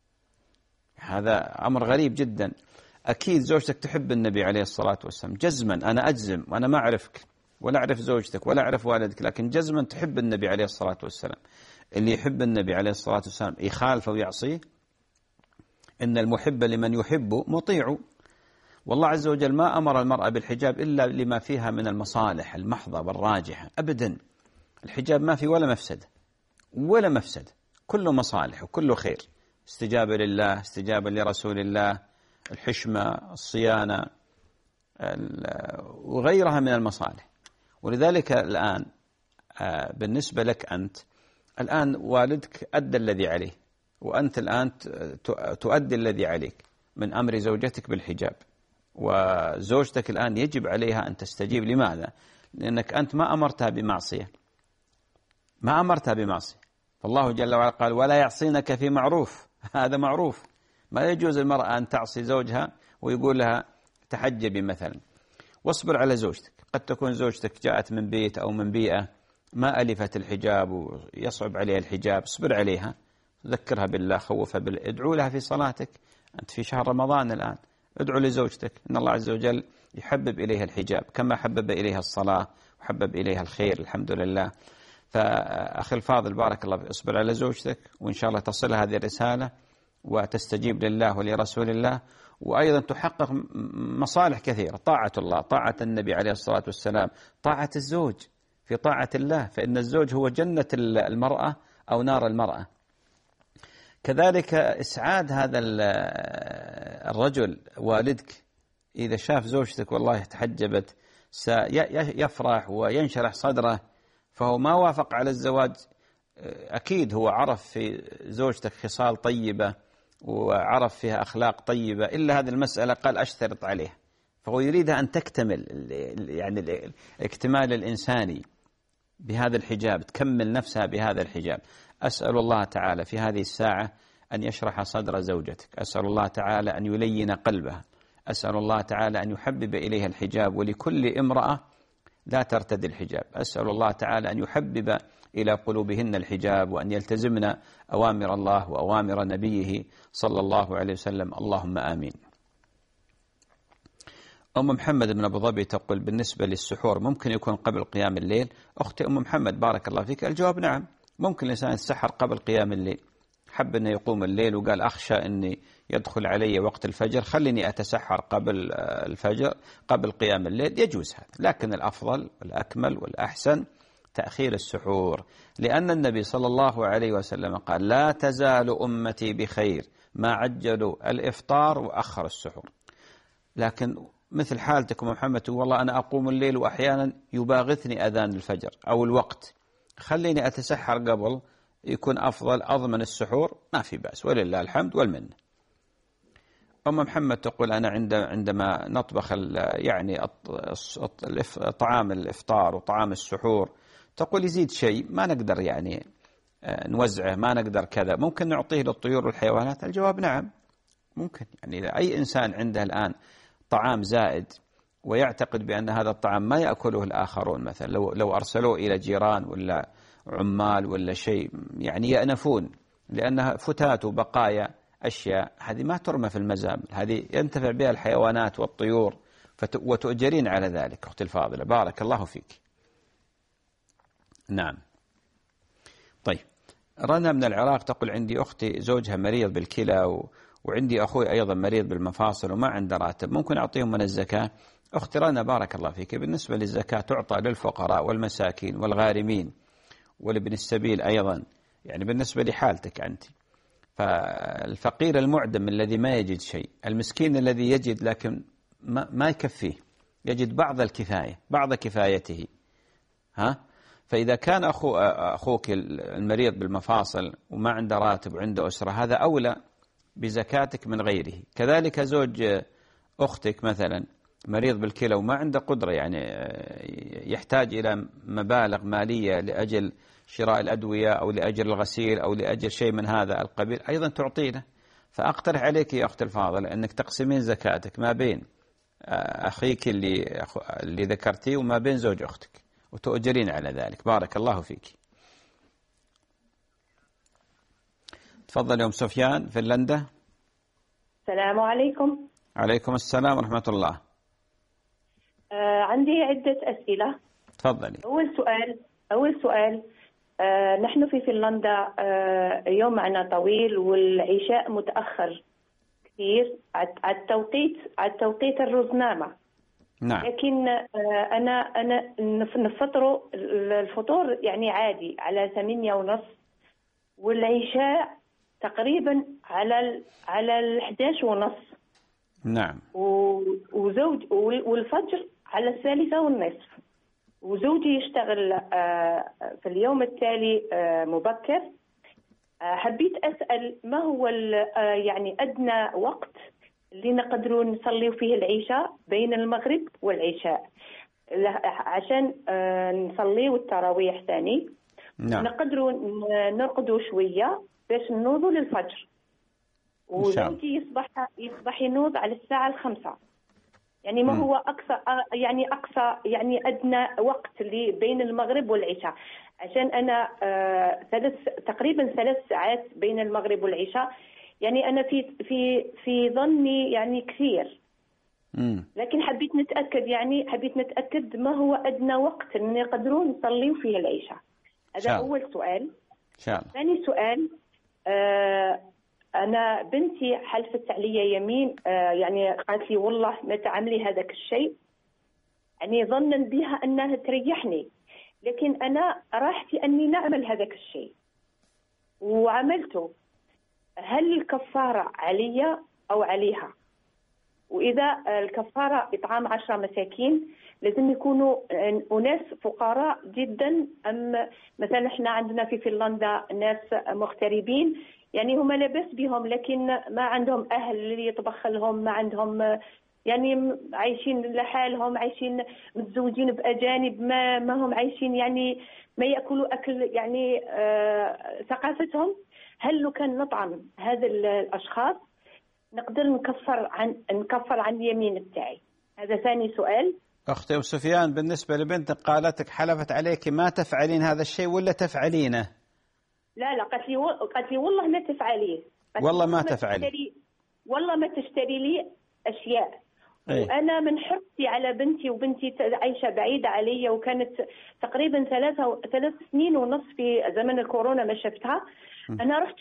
Speaker 2: هذا أمر غريب جدا. أكيد زوجتك تحب النبي عليه الصلاة والسلام جزما، أنا أجزم، وأنا ما أعرفك ولا أعرف زوجتك ولا أعرف والدك، لكن جزما تحب النبي عليه الصلاة والسلام. اللي يحب النبي عليه الصلاة والسلام يخالفه ويعصيه؟ إن المحب لمن يحب مطيع. والله عز وجل ما أمر المرأة بالحجاب إلا لما فيها من المصالح المحضة والراجحة، أبدا. الحجاب ما في ولا مفسدة ولا مفسدة، كله مصالح وكله خير، استجابة لله، استجابة لرسول الله، الحشمة، الصيانة، وغيرها من المصالح. ولذلك الآن بالنسبة لك أنت، الآن والدك أدى الذي عليه، وأنت الآن تؤدي الذي عليك من أمر زوجتك بالحجاب، وزوجتك الآن يجب عليها أن تستجيب. لماذا؟ لأنك أنت ما أمرتها بمعصية، ما أمرتها بمعصية. فالله جل وعلا قال ولا يعصينك في معروف، هذا معروف. ما يجوز المرأة أن تعصي زوجها ويقول لها تحجبي مثلا. واصبر على زوجتك، قد تكون زوجتك جاءت من بيت أو من بيئة ما ألفت الحجاب ويصعب عليها الحجاب، اصبر عليها، ذكرها بالله، خوفها بالله، ادعو لها في صلاتك. أنت في شهر رمضان الآن، ادعو لزوجتك إن الله عز وجل يحبب إليها الحجاب كما حبب إليها الصلاة وحبب إليها الخير، الحمد لله. فأخي الفاضل بارك الله فيك، اصبر على زوجتك، وإن شاء الله تصل هذه الرسالة وتستجيب لله ولرسول الله، وأيضا تحقق مصالح كثيرة، طاعة الله، طاعة النبي عليه الصلاة والسلام، طاعة الزوج في طاعة الله، فإن الزوج هو جنة المرأة أو نار المرأة. كذلك إسعاد هذا الرجل والدك، إذا شاف زوجتك والله تحجبت سيفرح وينشرح صدره، فهو ما وافق على الزواج، أكيد هو عرف في زوجتك خصال طيبة وعرف فيها أخلاق طيبة، إلا هذه المسألة قال أشترط عليها، فهو يريدها أن تكتمل، يعني الاكتمال الإنساني بهذا الحجاب، تكمل نفسها بهذا الحجاب. أسأل الله تعالى في هذه الساعة أن يشرح صدر زوجتك، أسأل الله تعالى أن يلين قلبها، أسأل الله تعالى أن يحبب إليها الحجاب، ولكل امرأة لا ترتدي الحجاب، أسأل الله تعالى أن يحبب إلى قلوبهن الحجاب، وأن يلتزمن أوامر الله وأوامر نبيه صلى الله عليه وسلم، اللهم آمين. أم محمد بن أبو ظبي تقول بالنسبة للسحور ممكن يكون قبل قيام الليل؟ أختي أم محمد بارك الله فيك، الجواب نعم، ممكن الإنسان يتسحر قبل قيام الليل، حب أنه يقوم الليل وقال أخشى أني يدخل علي وقت الفجر، خليني أتسحر قبل الفجر قبل قيام الليل، يجوز هذا، لكن الأفضل والأكمل والأحسن تأخير السحور، لأن النبي صلى الله عليه وسلم قال لا تزال أمتي بخير ما عجلوا الإفطار وأخر السحور. لكن مثل حالتك محمد، والله أنا أقوم الليل وأحيانا يباغثني أذان الفجر أو الوقت، خليني أتسحر قبل، يكون أفضل أضمن السحور ما في بأس، ولله الحمد والمنة. أم محمد تقول أنا عندما نطبخ يعني طعام الإفطار وطعام السحور، تقول يزيد شيء ما نقدر يعني نوزعه، ما نقدر كذا، ممكن نعطيه للطيور والحيوانات؟ الجواب نعم ممكن. يعني أي إنسان عنده الآن طعام زائد ويعتقد بأن هذا الطعام ما يأكله الآخرون، مثلا لو أرسلوه إلى جيران ولا عمال ولا شيء يعني يأنفون، لأنها فتات وبقايا أشياء هذه ما ترمى في المزابل، هذه ينتفع بها الحيوانات والطيور، وتؤجرين على ذلك. أختي الفاضلة بارك الله فيك. نعم. طيب رنا من العراق تقول عندي أختي زوجها مريض بالكلى وعندي أخوي أيضا مريض بالمفاصل وما عنده راتب، ممكن أعطيهم من الزكاة؟ أختي رنا بارك الله فيك، بالنسبة للزكاة تعطى للفقراء والمساكين والغارمين والابن السبيل أيضا، يعني بالنسبة لحالتك أنت. فالفقير المعدم الذي ما يجد شيء، المسكين الذي يجد لكن ما يكفيه، يجد بعض الكفاية بعض كفايته، فإذا كان أخوك المريض بالمفاصل وما عنده راتب وعنده أسرة، هذا أولى بزكاتك من غيره. كذلك زوج أختك مثلا مريض بالكلى وما عنده قدرة، يعني يحتاج إلى مبالغ مالية لأجل شراء الأدوية أو لأجل الغسيل أو لأجل شيء من هذا القبيل، أيضا تعطينا. فأقترح عليك يا أخت الفاضلة أنك تقسمين زكاتك ما بين أخيك اللي ذكرتيه وما بين زوج أختك، وتؤجرين على ذلك. بارك الله فيك. تفضل يا أم سفيان فنلندا.
Speaker 8: السلام عليكم.
Speaker 2: عليكم السلام ورحمة الله.
Speaker 8: عندي عدة أسئلة.
Speaker 2: تفضلي.
Speaker 8: أول سؤال نحن في فنلندا يومنا طويل والعشاء متأخر كثير على التوقيت الرزنامة.
Speaker 2: نعم.
Speaker 8: لكن أنا الفطور يعني عادي على 8:30، والعشاء تقريبا على 11:30.
Speaker 2: نعم.
Speaker 8: والفجر على 3:30. وزوجي يشتغل في اليوم التالي مبكر. حبيت أسأل ما هو يعني أدنى وقت اللي نقدروا نصلي فيه العشاء بين المغرب والعشاء، عشان نصلي والتراويح ثاني.
Speaker 2: نعم.
Speaker 8: نقدروا نرقدوا شوية باش نوضوا للفجر. وزوجي يصبح ينوض على الساعة 5. يعني ما هو أقصى يعني أدنى وقت اللي بين المغرب والعشاء، عشان أنا تقريبا 3 ساعات بين المغرب والعشاء، يعني أنا في ظني يعني كثير. لكن حبيت نتأكد ما هو أدنى وقت اللي يقدرون يصلوا فيه العشاء. هذا أول سؤال. ثاني سؤال، أنا بنتي حلفت علي يمين، يعني قالت لي والله ما تعملي هذاك الشيء، يعني ظنا بها أنها تريحني، لكن أنا راحتي أني نعمل هذاك الشيء وعملته. هل الكفارة علي أو عليها؟ وإذا الكفارة إطعام 10 مساكين لازم يكونوا أناس فقراء جدا، أم مثلا إحنا عندنا في فنلندا ناس مغتربين، يعني هم لاباس بهم لكن ما عندهم أهل اللي يطبخ لهم، ما عندهم، يعني عايشين لحالهم، عايشين متزوجين بأجانب، ما هم عايشين، يعني ما يأكلوا أكل يعني ثقافتهم. هل لو كان نطعم هذا الأشخاص نقدر نكفر عن اليمين بتاعي؟ هذا ثاني سؤال.
Speaker 2: أختي أم سفيان، بالنسبة لبنتك قالتك حلفت عليك ما تفعلين هذا الشيء ولا تفعلينه؟
Speaker 8: لا قالت لي والله ما تفعليه.
Speaker 2: والله ما تفعلي.
Speaker 8: والله ما تشتري لي أشياء. وأنا من حرصي على بنتي، وبنتي عايشة بعيدة علي، وكانت تقريبا 3 سنين ونص في زمن الكورونا ما شفتها. أنا رحت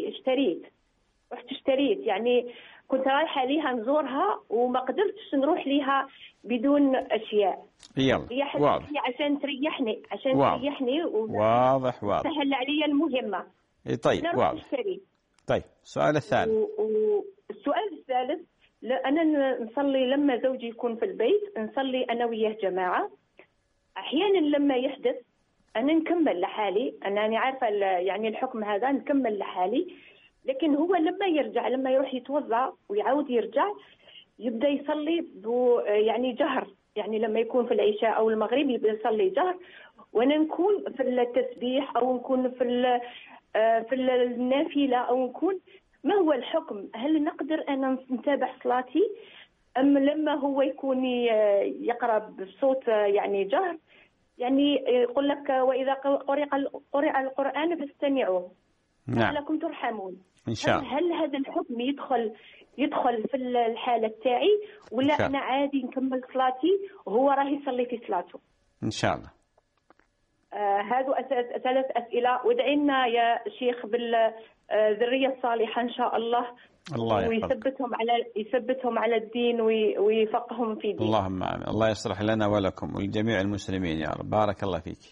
Speaker 8: اشتريت، يعني كنت رايحة ليها نزورها وما قدرتش نروح ليها بدون أشياء. هي حلفت لي عشان تريحني
Speaker 2: واضح
Speaker 8: سهل علي المهمة.
Speaker 2: طيب واضح. طيب السؤال الثالث.
Speaker 8: السؤال الثالث، أنا نصلي لما زوجي يكون في البيت، نصلي أنا وياه جماعة. أحيانا لما يحدث أنا نكمل لحالي، أنا عارفة يعني الحكم هذا نكمل لحالي، لكن هو لما يرجع، لما يروح يتوضأ ويعود يرجع يبدأ يصلي يعني جهر، يعني لما يكون في العشاء أو المغرب يبدأ يصلي جهر، وأنا نكون في التسبيح أو نكون في النافلة أو نكون. ما هو الحكم؟ هل نقدر أن نتابع صلاتي أم لما هو يكون يقرأ بصوت يعني جهر؟ يعني يقول لك وإذا قرئ القرآن فاستمعوا لعلكم ترحمون.
Speaker 2: إن شاء الله.
Speaker 8: هل هذا الحكم يدخل في الحالة تاعي ولا أنا عادي نكمل صلاتي وهو راه يصلي في صلاته؟
Speaker 2: إن شاء الله.
Speaker 8: هذو 3 أسئلة، وادعي لنا يا شيخ بالذرية الصالحة إن شاء الله.
Speaker 2: الله
Speaker 8: ويثبتهم على الدين ويفقههم في الدين.
Speaker 2: اللهم آمين. الله يصلح لنا ولكم ولجميع المسلمين يا رب. بارك الله فيك.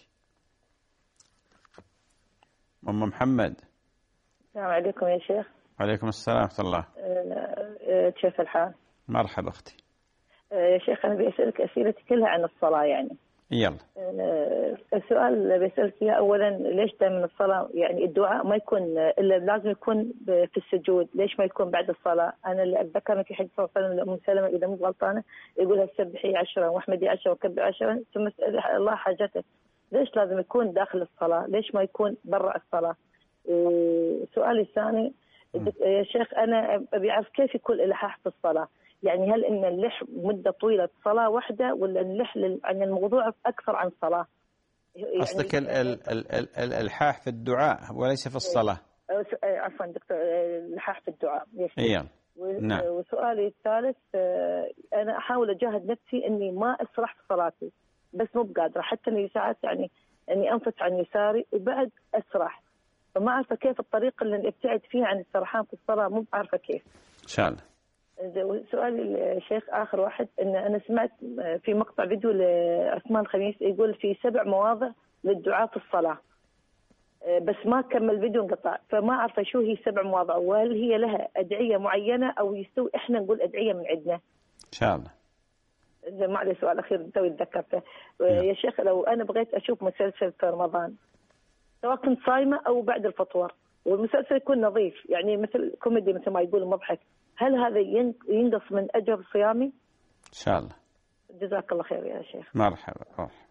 Speaker 2: أم محمد.
Speaker 9: السلام عليكم يا شيخ.
Speaker 2: وعليكم السلام ورحمة الله.
Speaker 9: كيف الحال؟
Speaker 2: مرحبا أختي.
Speaker 9: يا شيخ أنا بسألك أسئلتي كلها عن الصلاة يعني.
Speaker 2: يلا.
Speaker 9: السؤال بسألك إياه أولا، ليش دائما الصلاة يعني الدعاء ما يكون إلا لازم يكون في السجود؟ ليش ما يكون بعد الصلاة؟ أنا اللي أتذكر في حديث صلى الله عليه وسلم لأم سلمة إذا مو غلطانة يقولها سبحي 10 واحمدي 10 وكبري 10 ثم اسأل الله حاجتك. ليش لازم يكون داخل الصلاة؟ ليش ما يكون برا الصلاة؟ سؤالي الثاني يا شيخ، أنا أبي أعرف كيف يكون الإلحاح في الصلاة؟ يعني هل إن اللح مدة طويلة صلاة واحدة ولا اللح عن الموضوع أكثر عن صلاة؟
Speaker 2: يعني قصدك الإلحاح في الدعاء وليس في الصلاة؟
Speaker 9: عفوا دكتور، الإلحاح في الدعاء.
Speaker 2: إيه. نعم.
Speaker 9: وسؤالي الثالث، أنا أحاول أجاهد نفسي إني ما أسرح في صلاتي، بس مو بقادرة، حتى إني ساعات يعني إني أنفس عن يساري وبعد أسرح، فما عارفة كيف الطريقة اللي ابتعد فيها عن السرحان في الصلاة، مو بعارفة كيف.
Speaker 2: إن شاء الله.
Speaker 9: سؤالي الشيخ آخر واحد، إن أنا سمعت في مقطع فيديو لعثمان الخميس يقول في 7 مواضع للدعاء في الصلاة، بس ما كمل فيديو انقطع، فما أعرف شو هي 7 مواضع، وهل هي لها أدعية معينة أو يستوي إحنا نقول أدعية من عندنا؟
Speaker 2: إن شاء الله.
Speaker 9: ما عليه سؤال أخير توي تذكرته يا شيخ، لو أنا بغيت أشوف مسلسل في رمضان سواء كنت صايمة أو بعد الفطور والمسلسل يكون نظيف يعني مثل كوميدي مثل ما يقول مضحك، هل هذا ينقص من أجر صيامي؟
Speaker 2: إن شاء الله.
Speaker 9: جزاك الله خير يا شيخ.
Speaker 2: مرحبا.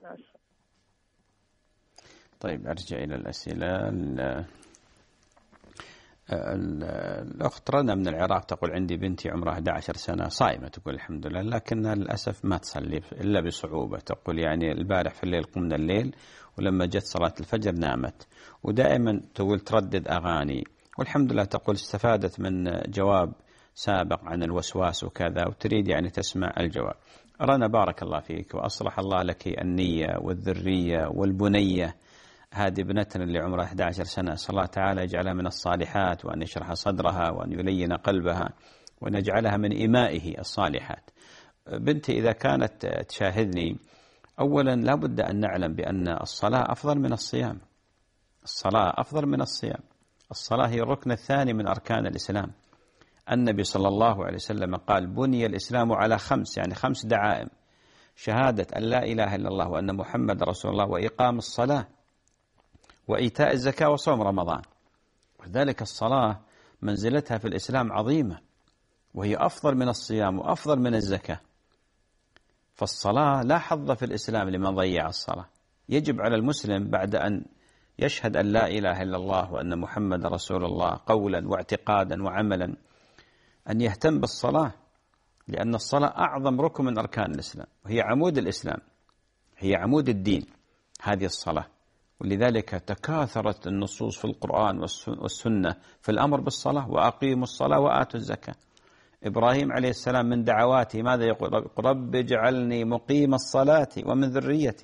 Speaker 2: طيب أرجع إلى الأسئلة. الأخت رنا من العراق تقول عندي بنتي عمرها 11 سنة صائمة، تقول الحمد لله لكنها للأسف ما تصلي إلا بصعوبة. تقول يعني البارح في الليل قمنا الليل ولما جت صلاة الفجر نامت، ودائما تقول تردد أغاني، والحمد لله تقول استفادت من جواب سابق عن الوسواس وكذا وتريد يعني تسمع الجواب. رنا بارك الله فيك وأصلح الله لك النية والذرية والبنية. هذه ابنتنا اللي عمرها 11 سنة، صلى الله تعالى يجعلها من الصالحات وأن يشرح صدرها وأن يلين قلبها وأن يجعلها من إمائه الصالحات. بنتي إذا كانت تشاهدني، أولا لا بد أن نعلم بأن الصلاة أفضل من الصيام. الصلاة أفضل من الصيام. الصلاة هي الركن الثاني من أركان الإسلام. النبي صلى الله عليه وسلم قال بني الإسلام على 5، يعني 5 دعائم: شهادة أن لا إله إلا الله وأن محمد رسول الله وإقام الصلاة وإيتاء الزكاة وصوم رمضان. وذلك الصلاة منزلتها في الإسلام عظيمة، وهي أفضل من الصيام وأفضل من الزكاة. فالصلاة لا حظ في الإسلام لمن ضيع الصلاة. يجب على المسلم بعد أن يشهد أن لا إله إلا الله وأن محمد رسول الله قولا واعتقادا وعملا أن يهتم بالصلاة، لأن الصلاة أعظم ركن من أركان الإسلام، وهي عمود الإسلام، هي عمود الدين هذه الصلاة. ولذلك تكاثرت النصوص في القرآن والسنة في الأمر بالصلاة: وأقيموا الصلاة وآتوا الزكاة. إبراهيم عليه السلام من دعواته ماذا يقول؟ رب اجعلني مقيم الصلاة ومن ذريتي.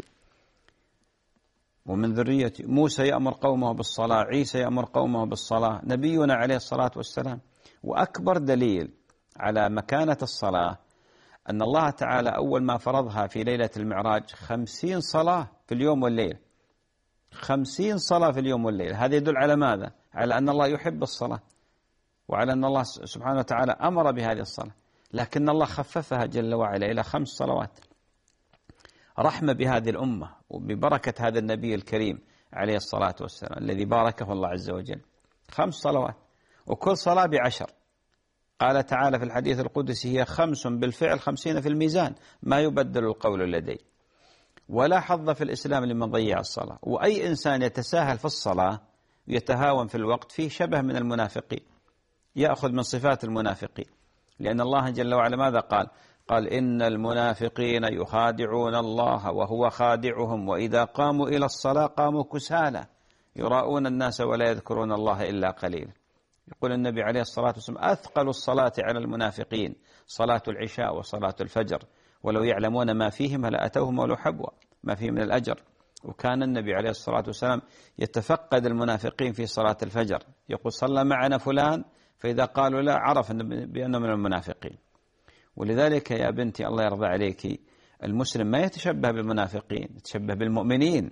Speaker 2: موسى يأمر قومه بالصلاة، عيسى يأمر قومه بالصلاة، نبينا عليه الصلاة والسلام. وأكبر دليل على مكانة الصلاة أن الله تعالى أول ما فرضها في ليلة المعراج 50 صلاة في اليوم والليل. 50 صلاة في اليوم والليل. هذا يدل على ماذا؟ على أن الله يحب الصلاة، وعلى أن الله سبحانه وتعالى أمر بهذه الصلاة، لكن الله خففها جل وعلا إلى 5 صلوات. رحمة بهذه الأمة وببركة هذا النبي الكريم عليه الصلاة والسلام الذي باركه الله عز وجل. 5 صلوات وكل صلاة ب10. قال تعالى في الحديث القدسي: هي 5 بالفعل 50 في الميزان، ما يبدل القول لدي. ولا حظ في الإسلام لمن ضيع الصلاة. وأي إنسان يتساهل في الصلاة يتهاون في الوقت فيه شبه من المنافقين، يأخذ من صفات المنافقين، لأن الله جل وعلا ماذا قال؟ قال: إن المنافقين يخادعون الله وهو خادعهم وإذا قاموا إلى الصلاة قاموا كسالى يراؤون الناس ولا يذكرون الله إلا قليلا. يقول النبي عليه الصلاة والسلام: أثقل الصلاة على المنافقين صلاة العشاء وصلاة الفجر، ولو يعلمون ما فيهما لأتوهم ولو حبوا ما فيه من الأجر. وكان النبي عليه الصلاة والسلام يتفقد المنافقين في صلاة الفجر، يقول: صلى معنا فلان، فإذا قالوا لا عرف بأنه من المنافقين. ولذلك يا بنتي الله يرضى عليك، المسلم ما يتشبه بالمنافقين، يتشبه بالمؤمنين،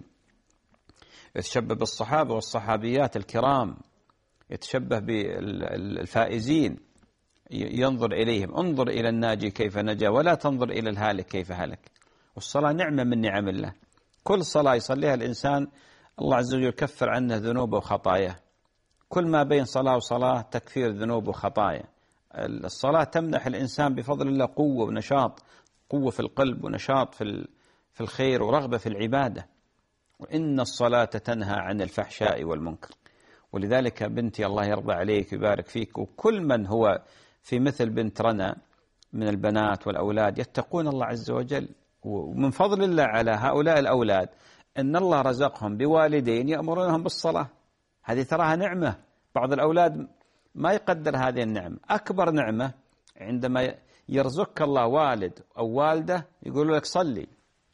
Speaker 2: يتشبه بالصحابة والصحابيات الكرام، يتشبه بالفائزين، ينظر إليهم. انظر إلى الناجي كيف نجا ولا تنظر إلى الهالك كيف هلك. والصلاة نعمة من نعم الله، كل صلاة يصليها الإنسان الله عز وجل يكفر عنه ذنوبه وخطاياه. كل ما بين صلاة وصلاة تكفير ذنوب وخطايا. الصلاة تمنح الإنسان بفضل الله قوة ونشاط، قوة في القلب ونشاط في الخير ورغبة في العبادة. وإن الصلاة تنهى عن الفحشاء والمنكر. ولذلك بنتي الله يرضى عليك ويبارك فيك، وكل من هو في مثل بنت رنا من البنات والأولاد يتقون الله عز وجل. ومن فضل الله على هؤلاء الأولاد أن الله رزقهم بوالدين يأمرونهم بالصلاة. هذه تراها نعمة. بعض الأولاد ما يقدر هذه النعمة. أكبر نعمة عندما يرزقك الله والد أو والدة يقول لك صلي،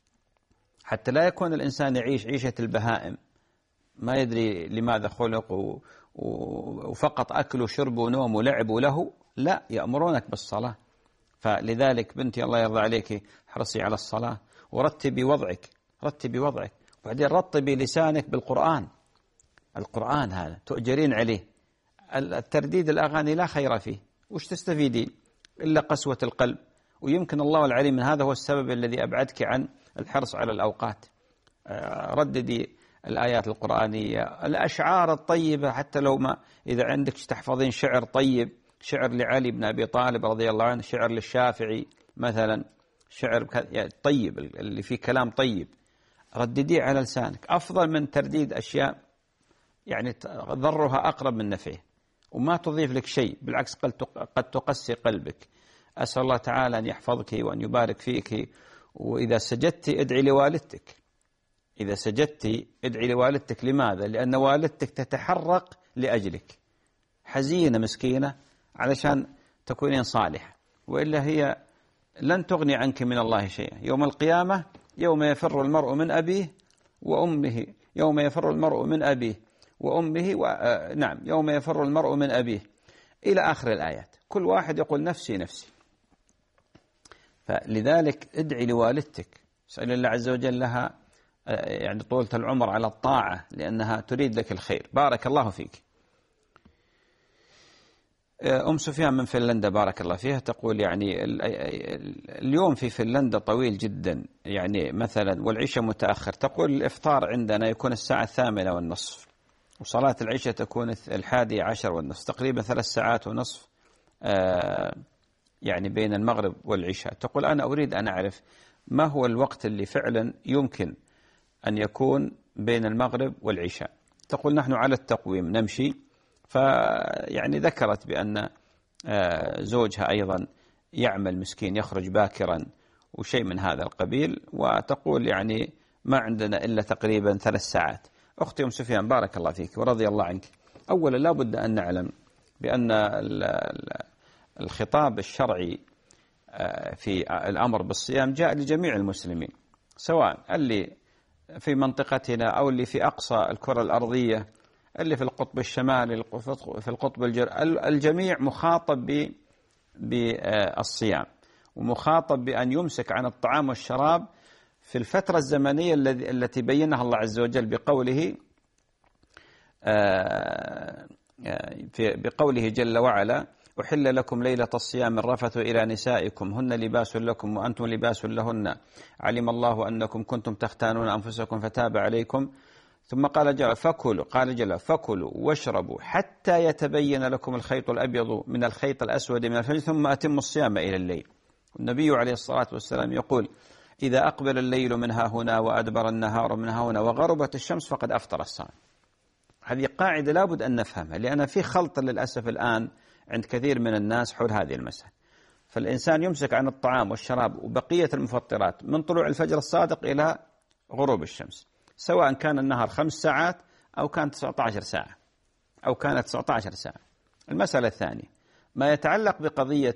Speaker 2: حتى لا يكون الإنسان يعيش عيشة البهائم، ما يدري لماذا خلق وفقط أكل وشرب ونوم ولعب له. لا، يأمرونك بالصلاة. فلذلك بنتي الله يرضى عليك حرصي على الصلاة، ورتبي وضعك، رتبي وضعك، وبعدين رطبي لسانك بالقرآن. القرآن هذا تؤجرين عليه. الترديد الأغاني لا خير فيه، وش تستفيدين إلا قسوة القلب. ويمكن الله العليم من هذا هو السبب الذي أبعدك عن الحرص على الأوقات. رددي الآيات القرآنية، الأشعار الطيبة، حتى لو ما إذا عندك تحفظين شعر طيب، شعر لعلي بن أبي طالب رضي الله عنه، شعر للشافعي مثلا، شعر طيب اللي فيه كلام طيب، ردديه على لسانك أفضل من ترديد أشياء يعني ضرها أقرب من نفعه وما تضيف لك شيء، بالعكس قد تقسي قلبك. أسأل الله تعالى أن يحفظك وأن يبارك فيك. وإذا سجدت ادعي لوالدتك، إذا سجدت ادعي لوالدتك. لماذا؟ لأن والدتك تتحرق لأجلك، حزينة مسكينة علشان تكونين صالحة، وإلا هي لن تغني عنك من الله شيئا. يوم القيامة يوم يفر المرء من أبيه وأمه، يوم يفر المرء من أبيه وأمه نعم، يوم يفر المرء من أبيه إلى آخر الآيات. كل واحد يقول نفسي نفسي. فلذلك ادعي لوالدتك، اسأل الله عز وجل لها يعني طولة العمر على الطاعة، لأنها تريد لك الخير. بارك الله فيك. أم سفيان من فنلندا بارك الله فيها تقول يعني اليوم في فنلندا طويل جدا، يعني مثلا والعشاء متأخر. تقول الإفطار عندنا يكون الساعة 8:30، وصلاة العشاء تكون 11:10، تقريبا 3 ساعات ونصف يعني بين المغرب والعشاء. تقول أنا أريد أن أعرف ما هو الوقت اللي فعلا يمكن أن يكون بين المغرب والعشاء. تقول نحن على التقويم نمشي، فيعني ذكرت بأن زوجها أيضا يعمل مسكين، يخرج باكرا وشيء من هذا القبيل، وتقول يعني ما عندنا إلا تقريبا 3 ساعات. أختي أم سفيان بارك الله فيك ورضي الله عنك، أولا لا بد أن نعلم بأن الخطاب الشرعي في الأمر بالصيام جاء لجميع المسلمين، سواء اللي في منطقتنا أو اللي في أقصى الكرة الأرضية، اللي في القطب الشمالي، في القطب الجميع مخاطب بالصيام، ومخاطب بأن يمسك عن الطعام والشراب في الفترة الزمنية التي بينها الله عز وجل بقوله جل وعلا أحل لكم ليلة الصيام الرفث إلى نسائكم هن لباس لكم وأنتم لباس لهن علم الله أنكم كنتم تختانون أنفسكم فتاب عليكم. ثم قال جل فكلوا واشربوا حتى يتبين لكم الخيط الأبيض من الخيط الأسود من الفجر ثم أتموا الصيام إلى الليل. النبي عليه الصلاة والسلام يقول إذا أقبل الليل من ها هنا وأدبر النهار من ها هنا وغربت الشمس فقد أفطر الصائم. هذه قاعدة لابد أن نفهمها، لأن في خلط للأسف الآن عند كثير من الناس حول هذه المسألة. فالإنسان يمسك عن الطعام والشراب وبقية المفطرات من طلوع الفجر الصادق إلى غروب الشمس، سواء كان النهار 5 ساعات أو كان 19 ساعة أو كانت 19 ساعة. المسألة الثانية ما يتعلق بقضية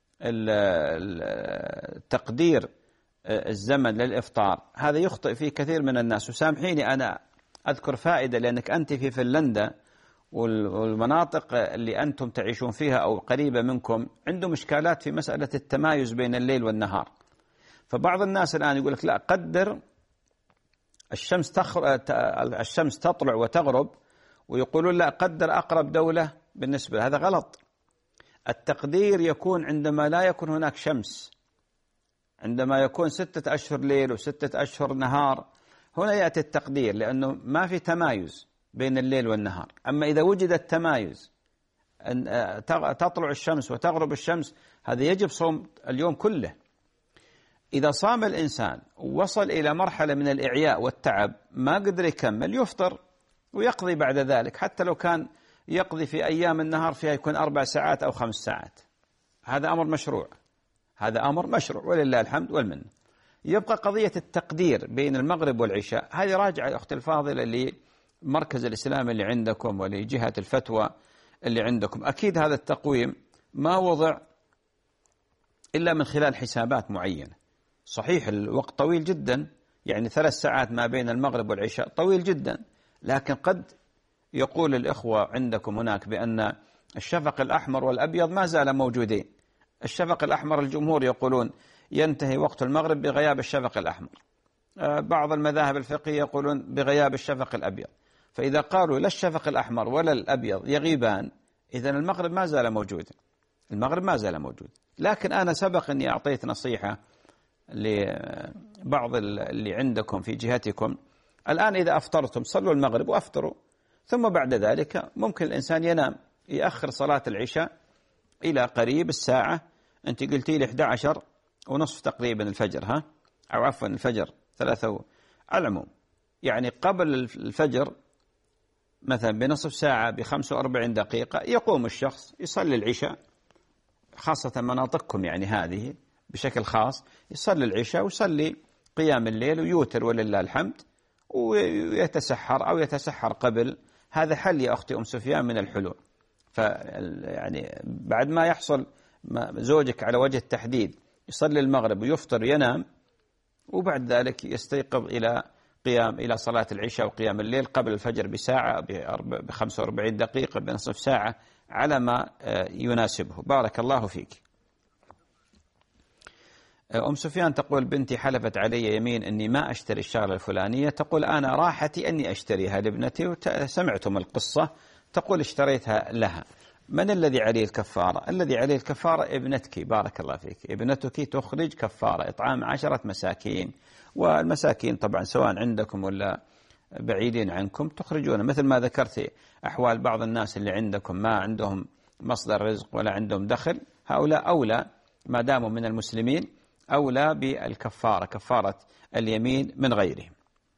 Speaker 2: تقدير الزمن للإفطار، هذا يخطئ فيه كثير من الناس. وسامحيني أنا أذكر فائدة، لأنك أنت في فنلندا والمناطق اللي أنتم تعيشون فيها أو قريبة منكم عندهم إشكالات في مسألة التمايز بين الليل والنهار. فبعض الناس الآن يقول لك لا قدر الشمس تطلع وتغرب، ويقولون لا قدر أقرب دولة بالنسبة. هذا غلط. التقدير يكون عندما لا يكون هناك شمس، عندما يكون 6 أشهر ليل و6 أشهر نهار، هنا يأتي التقدير، لأنه ما في تمايز بين الليل والنهار. أما إذا وجد التمايز أن تطلع الشمس وتغرب الشمس، هذا يجب صوم اليوم كله. إذا صام الإنسان ووصل إلى مرحلة من الإعياء والتعب ما قدر يكمل، يفطر ويقضي بعد ذلك، حتى لو كان يقضي في أيام النهار فيها يكون 4 ساعات أو 5 ساعات. هذا أمر مشروع، هذا أمر مشروع ولله الحمد والمنة. يبقى قضية التقدير بين المغرب والعشاء، هذه راجعة يا أختي الفاضلة لمركز الإسلام اللي عندكم ولجهة الفتوى اللي عندكم. أكيد هذا التقويم ما وضع إلا من خلال حسابات معينة. صحيح الوقت طويل جدا، يعني 3 ساعات ما بين المغرب والعشاء طويل جدا، لكن قد يقول الإخوة عندكم هناك بأن الشفق الأحمر والأبيض ما زال موجودين. الشفق الأحمر الجمهور يقولون ينتهي وقت المغرب بغياب الشفق الأحمر، بعض المذاهب الفقهية يقولون بغياب الشفق الأبيض. فإذا قالوا لا الشفق الأحمر ولا الأبيض يغيبان، إذن المغرب ما زال موجود، المغرب ما زال موجود. لكن أنا سبق أني أعطيت نصيحة لبعض اللي عندكم في جهتكم، الآن إذا أفطرتم صلوا المغرب وأفطروا، ثم بعد ذلك ممكن الإنسان ينام، يأخر صلاة العشاء إلى قريب الساعة. أنت قلتي لي 11:30 تقريبا الفجر، أو عفوا الفجر 3 على العموم، يعني قبل الفجر مثلا بنصف ساعة ب45 دقيقة يقوم الشخص يصلي العشاء، خاصة مناطقكم يعني هذه بشكل خاص، يصلي العشاء ويصلي قيام الليل ويوتر ولله الحمد، ويتسحر أو يتسحر قبل. هذا حل يا أختي أم سفيان من الحلول. يعني بعد ما يحصل زوجك على وجه التحديد يصلي المغرب ويفطر ينام، وبعد ذلك يستيقظ إلى صلاة العشاء وقيام الليل قبل الفجر بساعة ب45 دقيقة بنصف ساعة على ما يناسبه. بارك الله فيك. أم سفيان تقول بنتي حلفت علي يمين أني ما أشتري الشغلة الفلانية، تقول أنا راحتي أني أشتريها لابنتي، وسمعتم القصة، تقول اشتريتها لها. من الذي عليه الكفارة؟ الذي عليه الكفارة ابنتك، بارك الله فيك، ابنتك تخرج كفارة إطعام 10 مساكين. والمساكين طبعا سواء عندكم ولا بعيدين عنكم تخرجون، مثل ما ذكرت أحوال بعض الناس اللي عندكم ما عندهم مصدر رزق ولا عندهم دخل، هؤلاء أولى ما داموا من المسلمين أولى بالكفارة، كفارة اليمين من غيرهم.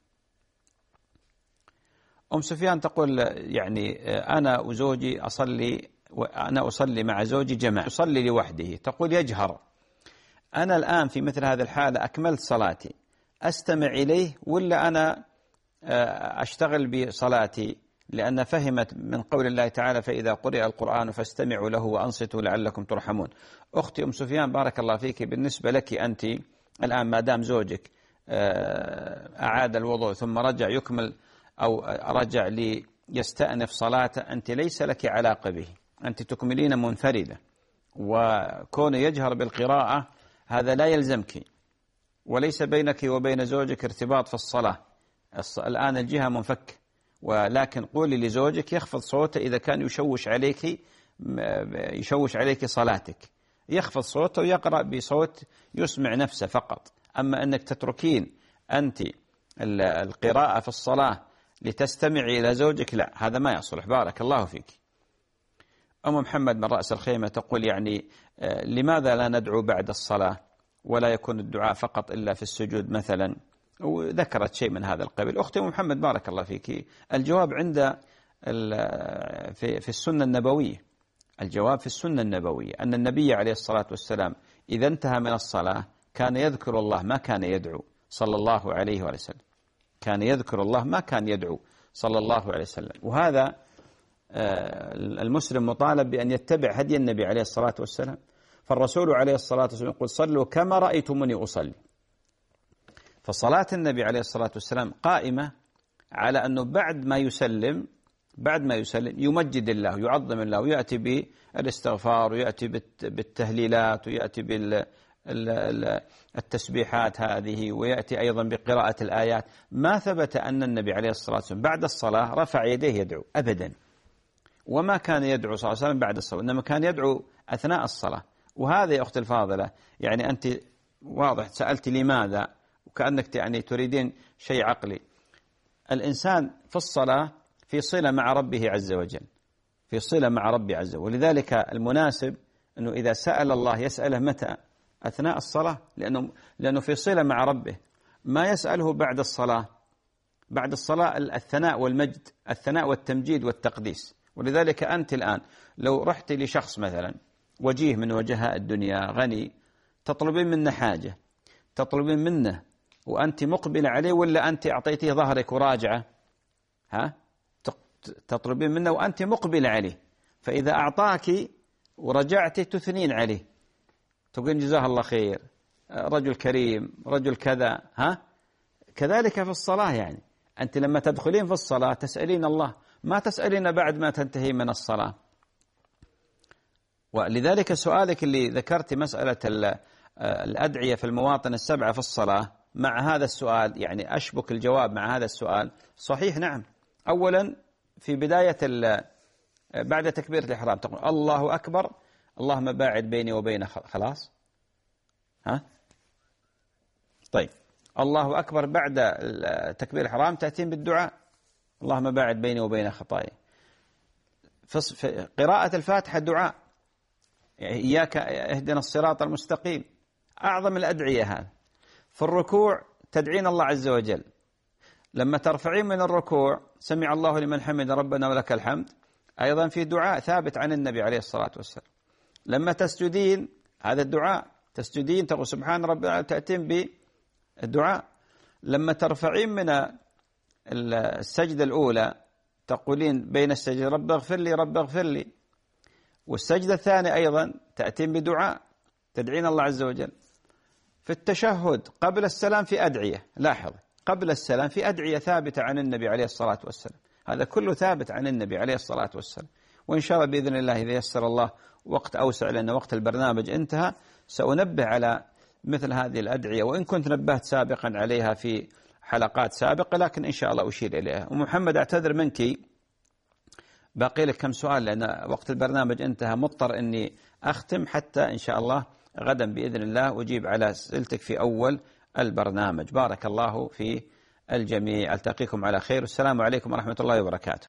Speaker 2: أم سفيان تقول يعني أنا وزوجي أصلي مع زوجي جماعة، أصلي لوحده، تقول يجهر. أنا الآن في مثل هذه الحالة أكملت صلاتي، أستمع إليه ولا أنا أشتغل بصلاتي؟ لأن فهمت من قول الله تعالى فإذا قرئ القرآن فاستمعوا له وأنصتوا لعلكم ترحمون. أختي أم سفيان بارك الله فيك، بالنسبة لك أنت الآن ما دام زوجك أعاد الوضوء ثم رجع يكمل أو رجع ليستأنف صلاته، أنت ليس لك علاقة به، أنت تكملين منفردة، وكون يجهر بالقراءة هذا لا يلزمك، وليس بينك وبين زوجك ارتباط في الصلاة. الآن الجهة منفك، ولكن قولي لزوجك يخفض صوته إذا كان يشوش عليك يشوش عليك صلاتك، يخفض صوته ويقرأ بصوت يسمع نفسه فقط. أما أنك تتركين أنت القراءة في الصلاة لتستمعي إلى زوجك، لا، هذا ما يصلح. بارك الله فيك. أم محمد من رأس الخيمة تقول يعني لماذا لا ندعو بعد الصلاة ولا يكون الدعاء فقط إلا في السجود مثلا، وذكرت شيء من هذا القبيل. أختي أم محمد بارك الله فيك، الجواب عند في السنة النبوية، الجواب في السنة النبوية أن النبي عليه الصلاة والسلام إذا انتهى من الصلاة كان يذكر الله ما كان يدعو صلى الله عليه وسلم، كان يذكر الله ما كان يدعو صلى الله عليه وسلم. وهذا المسلم مطالب بأن يتبع هدي النبي عليه الصلاة والسلام. فالرسول عليه الصلاة والسلام يقول صلوا كما رأيتموني أصلي. فصلاة النبي عليه الصلاة والسلام قائمة على أنه بعد ما يسلم يمجد الله ويعظم الله ويأتي بالاستغفار ويأتي بالتهليلات ويأتي بالتسبيحات هذه ويأتي أيضا بقراءة الآيات. ما ثبت أن النبي عليه الصلاة والسلام بعد الصلاة رفع يديه يدعو أبدا، وما كان يدعو صلى الله عليه وسلم بعد الصلاة، إنما كان يدعو أثناء الصلاة. وهذا يا أختي الفاضلة يعني أنت واضح سألت لماذا وكأنك يعني تريدين شيء عقلي. الإنسان في الصلاة في صلة مع ربه عز وجل، في صلة مع ربه عز وجل، ولذلك المناسب أنه إذا سأل الله يسأله متى؟ أثناء الصلاة، لأنه في صلة مع ربه. ما يسأله بعد الصلاة، بعد الصلاة الثناء والمجد، الثناء والتمجيد والتقديس. ولذلك أنت الآن لو رحت لشخص مثلا وجيه من وجهاء الدنيا غني، تطلبين منه حاجة، تطلبين منه وأنت مقبل عليه ولا أنت أعطيتيه ظهرك وراجعة؟ تطلبين منه وأنت مقبل عليه، فإذا أعطاك ورجعت تثنين عليه، تقول جزاه الله خير، رجل كريم، رجل كذا. كذلك في الصلاة، يعني أنت لما تدخلين في الصلاة تسألين الله، ما تسألين بعد ما تنتهي من الصلاة. ولذلك سؤالك اللي ذكرت مسألة الأدعية في المواطن السبعة في الصلاة مع هذا السؤال، يعني أشبك الجواب مع هذا السؤال. صحيح نعم. أولا في بداية بعد تكبيرة الإحرام تقول الله أكبر اللهم باعد بيني وبين خلاص. طيب الله أكبر بعد تكبير الإحرام تأتين بالدعاء اللهم باعد بيني وبين خطاياي. في قراءة الفاتحة دعاء إياك اهدنا الصراط المستقيم، أعظم الأدعية هذا. في الركوع تدعين الله عز وجل، لما ترفعين من الركوع سمع الله لمن حمد ربنا ولك الحمد، أيضا في دعاء ثابت عن النبي عليه الصلاة والسلام. لما تسجدين هذا الدعاء، تسجدين تقول سبحان ربنا، تأتين بالدعاء. لما ترفعين من السجدة الأولى تقولين بين السجدة رب اغفر لي رب اغفر لي، والسجدة الثانية أيضا تأتين بدعاء تدعين الله عز وجل. في التشهد قبل السلام في أدعية، لاحظ قبل السلام في أدعية ثابتة عن النبي عليه الصلاة والسلام، هذا كله ثابت عن النبي عليه الصلاة والسلام. وإن شاء الله بإذن الله إذا يسر الله وقت أوسع، لأن وقت البرنامج انتهى، سأنبه على مثل هذه الأدعية، وإن كنت نبهت سابقا عليها في حلقات سابقة، لكن إن شاء الله أشير إليها. ومحمد أعتذر منك، باقي لك كم سؤال لأن وقت البرنامج انتهى، مضطر أني أختم حتى إن شاء الله غدا بإذن الله أجيب على أسئلتك في أول البرنامج. بارك الله في الجميع، ألتقيكم على خير، والسلام عليكم ورحمة الله وبركاته.